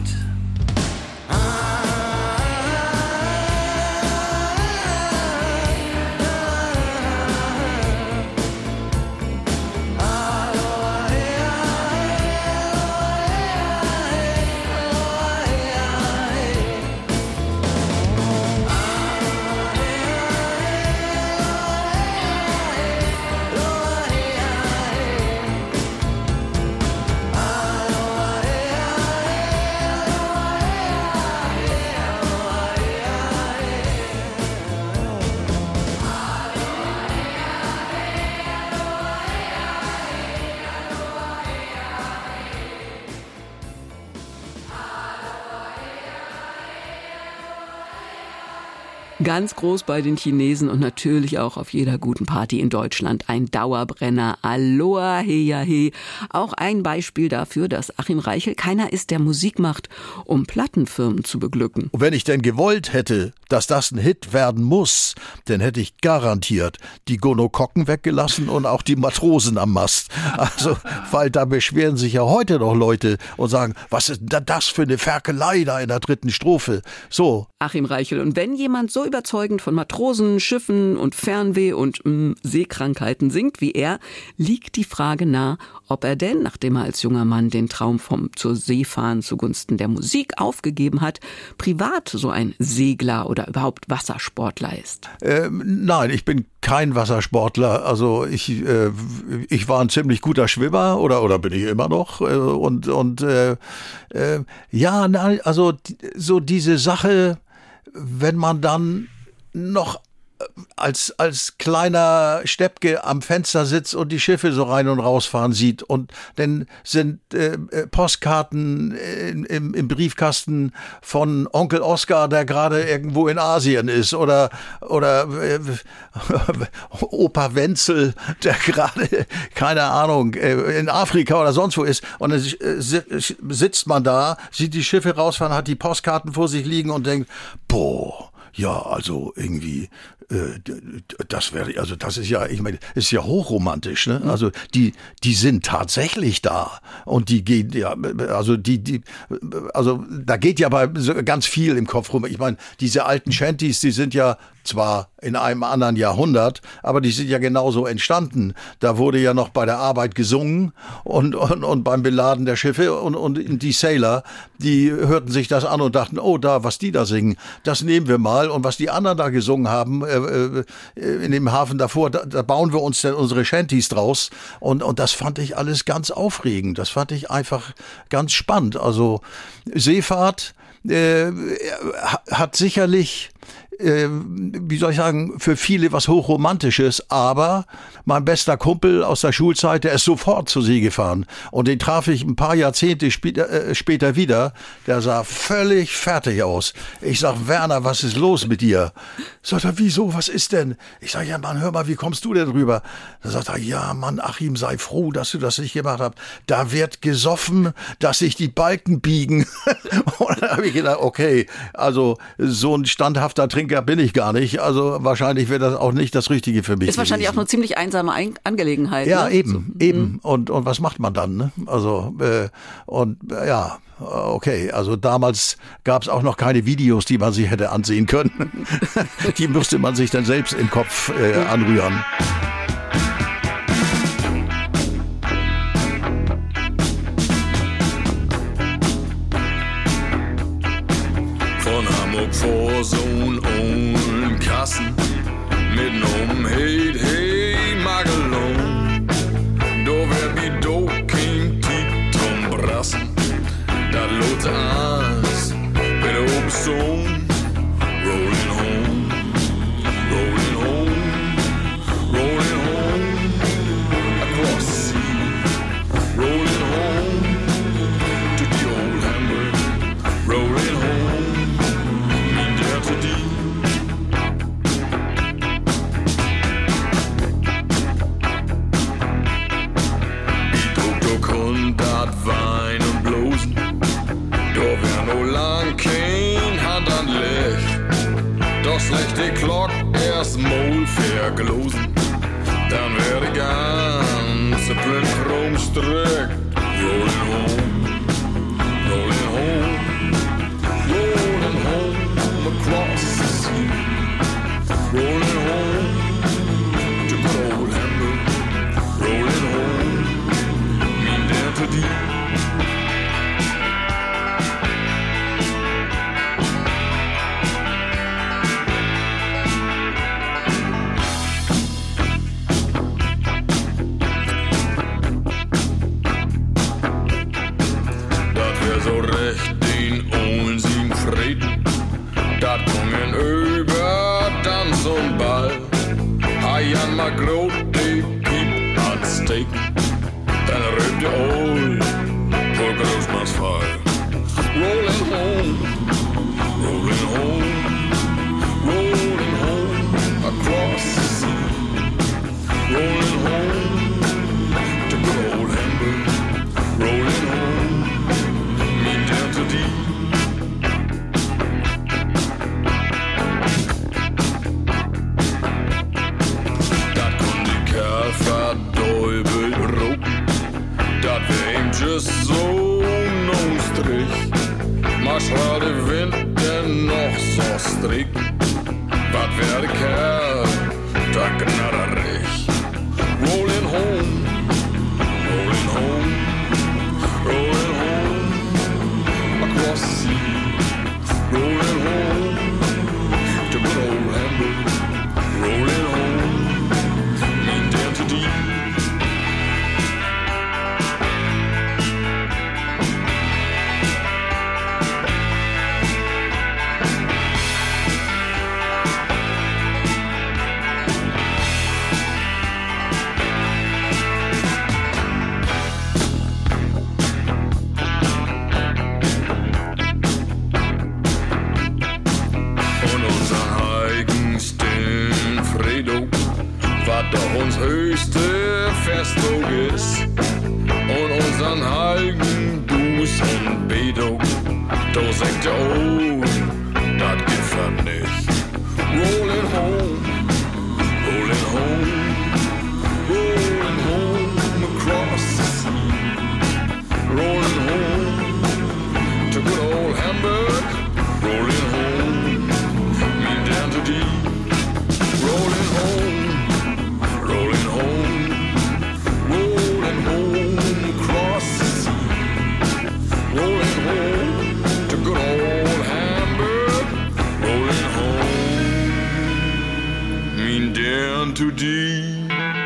S2: Ganz groß bei den Chinesen und natürlich auch auf jeder guten Party in Deutschland. Ein Dauerbrenner. Aloha, he, ja, he. Auch ein Beispiel dafür, dass Achim Reichel keiner ist, der Musik macht, um Plattenfirmen zu beglücken.
S3: Und wenn ich denn gewollt hätte, dass das ein Hit werden muss, dann hätte ich garantiert die Gonokokken weggelassen und auch die Matrosen am Mast. Also, weil da beschweren sich ja heute noch Leute und sagen, was ist denn das für eine Ferkelei da in der dritten Strophe? So.
S2: Achim Reichel. Und wenn jemand so überzeugend von Matrosen, Schiffen und Fernweh und mh, Seekrankheiten singt wie er, liegt die Frage nahe, ob er denn, nachdem er als junger Mann den Traum vom zur See fahren zugunsten der Musik aufgegeben hat, privat so ein Segler oder überhaupt Wassersportler ist.
S3: Ähm, nein, ich bin kein Wassersportler. Also ich, äh, ich war ein ziemlich guter Schwimmer oder oder bin ich immer noch. Äh, und und äh, äh, ja, nein, also so diese Sache, wenn man dann noch als als kleiner Steppke am Fenster sitzt und die Schiffe so rein und rausfahren sieht und dann sind äh, Postkarten in, im, im Briefkasten von Onkel Oskar, der gerade irgendwo in Asien ist, oder oder äh, Opa Wenzel, der gerade, keine Ahnung, äh, in Afrika oder sonst wo ist, und dann äh, sitzt man da, sieht die Schiffe rausfahren, hat die Postkarten vor sich liegen und denkt, boah, ja, also irgendwie, äh, das wäre, also das ist ja, ich meine, ist ja hochromantisch, ne? Also die, die sind tatsächlich da und die gehen, ja, also die, die, also da geht ja bei ganz viel im Kopf rum. Ich meine, diese alten Shanties, die sind ja zwar in einem anderen Jahrhundert, aber die sind ja genauso entstanden. Da wurde ja noch bei der Arbeit gesungen und, und, und beim Beladen der Schiffe und, und die Sailor, die hörten sich das an und dachten, oh, da, was die da singen, das nehmen wir mal. Und was die anderen da gesungen haben äh, in dem Hafen davor, da, da bauen wir uns dann unsere Shanties draus. Und, und das fand ich alles ganz aufregend. Das fand ich einfach ganz spannend. Also Seefahrt äh, hat sicherlich, wie soll ich sagen, für viele was Hochromantisches, aber mein bester Kumpel aus der Schulzeit, der ist sofort zur See gefahren und den traf ich ein paar Jahrzehnte später, äh, später wieder, der sah völlig fertig aus. Ich sag, Werner, was ist los mit dir? Sagt er, wieso, was ist denn? Ich sag, ja Mann, hör mal, wie kommst du denn rüber? Da sagt er, ja Mann, Achim, sei froh, dass du das nicht gemacht hast. Da wird gesoffen, dass sich die Balken biegen. Und dann habe ich gedacht, okay, also so ein standhafter Trinker bin ich gar nicht, also wahrscheinlich wäre das auch nicht das Richtige für mich.
S2: Ist wahrscheinlich
S3: gewesen.
S2: auch eine ziemlich einsame Ein- Angelegenheit.
S3: Ja,
S2: ne?
S3: eben,
S2: so.
S3: eben. Und, und was macht man dann? Ne? Also, äh, und äh, ja, okay, also damals gab es auch noch keine Videos, die man sich hätte ansehen können. Die müsste man sich dann selbst im Kopf äh, anrühren.
S9: Vor so'n olden Kassen mit nom Hed, hey, Magelon. Da wär wie do kein Tiet drum brassen. Da lot ans, mit oben so. Rolling home, rolling home, rolling home. Across the sea, rolling home to the old Hamburg, rolling home. Wein und Blosen, da wär no lang kein Hand an Licht. Doch schlecht die Glock erst mal verglosen, dann wär die ganze blind rumstrickt. Rolling home, rolling home, rolling home across the sea. Rolling home to good old Hamburg, rolling home, mean down to deep. So recht den ohlen sieben Frieden, dat kommen über Tanz und Ball. Hajan mal grot, die Piep ansteken, dann rübt ihr old, vor Großmanns Fall. Rolling home, rolling home, rolling home, across the sea. Rolling home, to good old Hamburg, rolling home. To deep. Dat kon die Kerl verdäubelt roken, dat wär ihm just so nun Strich. Marsch war der Wind denn noch so stricken, wat wär der Kerl, da knarrerig. Rolling home, rolling home, rolling home. Across the sea, rolling home to good old Hamburg, rolling home, mean down to deep. Doch uns höchste Festung ist und unseren heiligen Dus und Bedo, da sagt der oh, das gefällt nicht. mean down to die.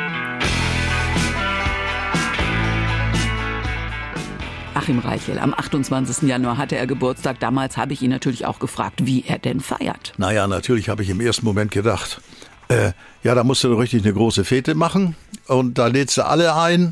S2: Achim Reichel, am achtundzwanzigsten Januar hatte er Geburtstag. Damals habe ich ihn natürlich auch gefragt, wie er denn feiert.
S3: Naja, natürlich habe ich im ersten Moment gedacht, äh, ja, da musst du richtig eine große Fete machen und da lädst du alle ein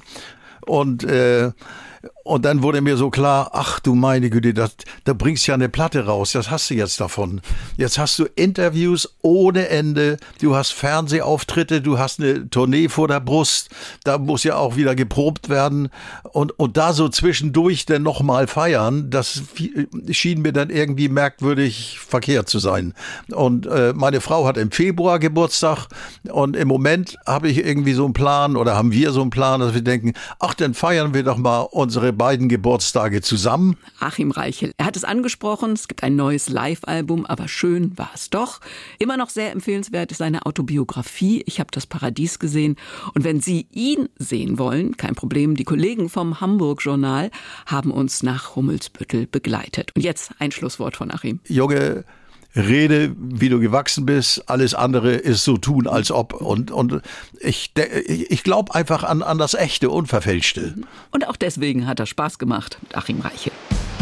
S3: und äh, Und dann wurde mir so klar, ach du meine Güte, das, da bringst ja eine Platte raus, das hast du jetzt davon. Jetzt hast du Interviews ohne Ende, du hast Fernsehauftritte, du hast eine Tournee vor der Brust, da muss ja auch wieder geprobt werden. Und, und da so zwischendurch dann nochmal feiern, das schien mir dann irgendwie merkwürdig verkehrt zu sein. Und äh, meine Frau hat im Februar Geburtstag und im Moment habe ich irgendwie so einen Plan oder haben wir so einen Plan, dass wir denken, ach, dann feiern wir doch mal unsere beiden Geburtstage zusammen.
S2: Achim Reichel, er hat es angesprochen, es gibt ein neues Live-Album, aber schön war es doch. Immer noch sehr empfehlenswert ist seine Autobiografie, Ich habe das Paradies gesehen. Und wenn Sie ihn sehen wollen, kein Problem, die Kollegen vom Hamburg-Journal haben uns nach Hummelsbüttel begleitet. Und jetzt ein Schlusswort von Achim.
S3: Junge, rede, wie du gewachsen bist. Alles andere ist so tun, als ob. Und, und ich, ich glaube einfach an, an das Echte, Unverfälschte.
S2: Und auch deswegen hat er Spaß gemacht mit Achim Reichel.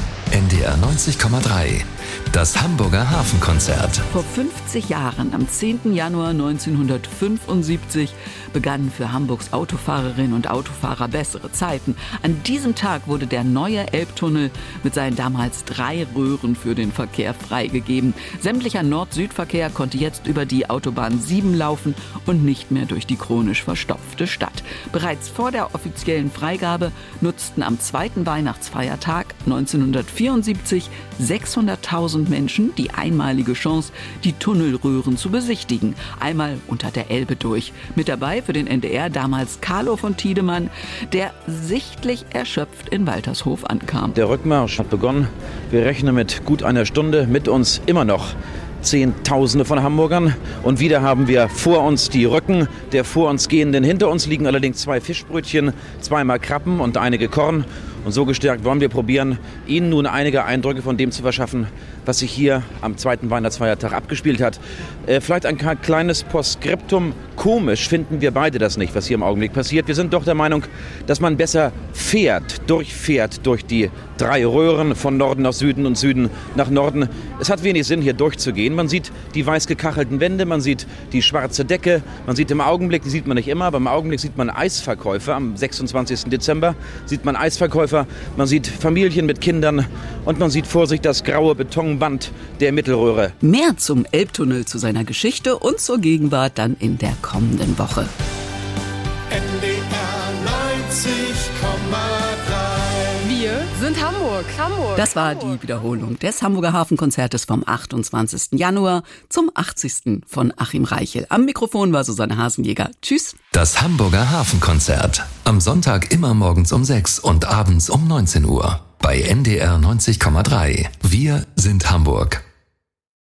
S10: N D R neunzig Komma drei, das Hamburger Hafenkonzert.
S2: Vor fünfzig Jahren, am zehnten Januar neunzehnhundertfünfundsiebzig, begannen für Hamburgs Autofahrerinnen und Autofahrer bessere Zeiten. An diesem Tag wurde der neue Elbtunnel mit seinen damals drei Röhren für den Verkehr freigegeben. Sämtlicher Nord-Süd-Verkehr konnte jetzt über die Autobahn sieben laufen und nicht mehr durch die chronisch verstopfte Stadt. Bereits vor der offiziellen Freigabe nutzten am zweiten Weihnachtsfeiertag neunzehnhundertvierundsiebzig sechshunderttausend Menschen die einmalige Chance, die Tunnelröhren zu besichtigen. Einmal unter der Elbe durch. Mit dabei für den N D R damals Carlo von Tiedemann, der sichtlich erschöpft in Waltershof ankam.
S11: Der Rückmarsch hat begonnen. Wir rechnen mit gut einer Stunde. Mit uns immer noch Zehntausende von Hamburgern. Und wieder haben wir vor uns die Rücken der vor uns Gehenden. Hinter uns liegen allerdings zwei Fischbrötchen, zweimal Krabben und einige Korn. Und so gestärkt wollen wir probieren, Ihnen nun einige Eindrücke von dem zu verschaffen, was sich hier am zweiten Weihnachtsfeiertag abgespielt hat. Äh, vielleicht ein kleines Postskriptum. Komisch finden wir beide das nicht, was hier im Augenblick passiert. Wir sind doch der Meinung, dass man besser fährt, durchfährt durch die drei Röhren von Norden nach Süden und Süden nach Norden. Es hat wenig Sinn, hier durchzugehen. Man sieht die weiß gekachelten Wände, man sieht die schwarze Decke, man sieht im Augenblick, die sieht man nicht immer, aber im Augenblick sieht man Eisverkäufer. Am sechsundzwanzigsten Dezember sieht man Eisverkäufer, man sieht Familien mit Kindern und man sieht vor sich das graue Betonband der Mittelröhre.
S2: Mehr zum Elbtunnel, zu seiner Geschichte und zur Gegenwart dann in der kommenden Woche.
S8: N D R neunzig Komma drei.
S12: Wir sind Hamburg. Hamburg.
S2: Das war die Wiederholung des Hamburger Hafenkonzertes vom achtundzwanzigsten Januar zum achtzigsten von Achim Reichel. Am Mikrofon war Susanne Hasenjäger. Tschüss.
S10: Das Hamburger Hafenkonzert. Am Sonntag immer morgens um sechs und abends um neunzehn Uhr. Bei N D R neunzig Komma drei. Wir sind Hamburg.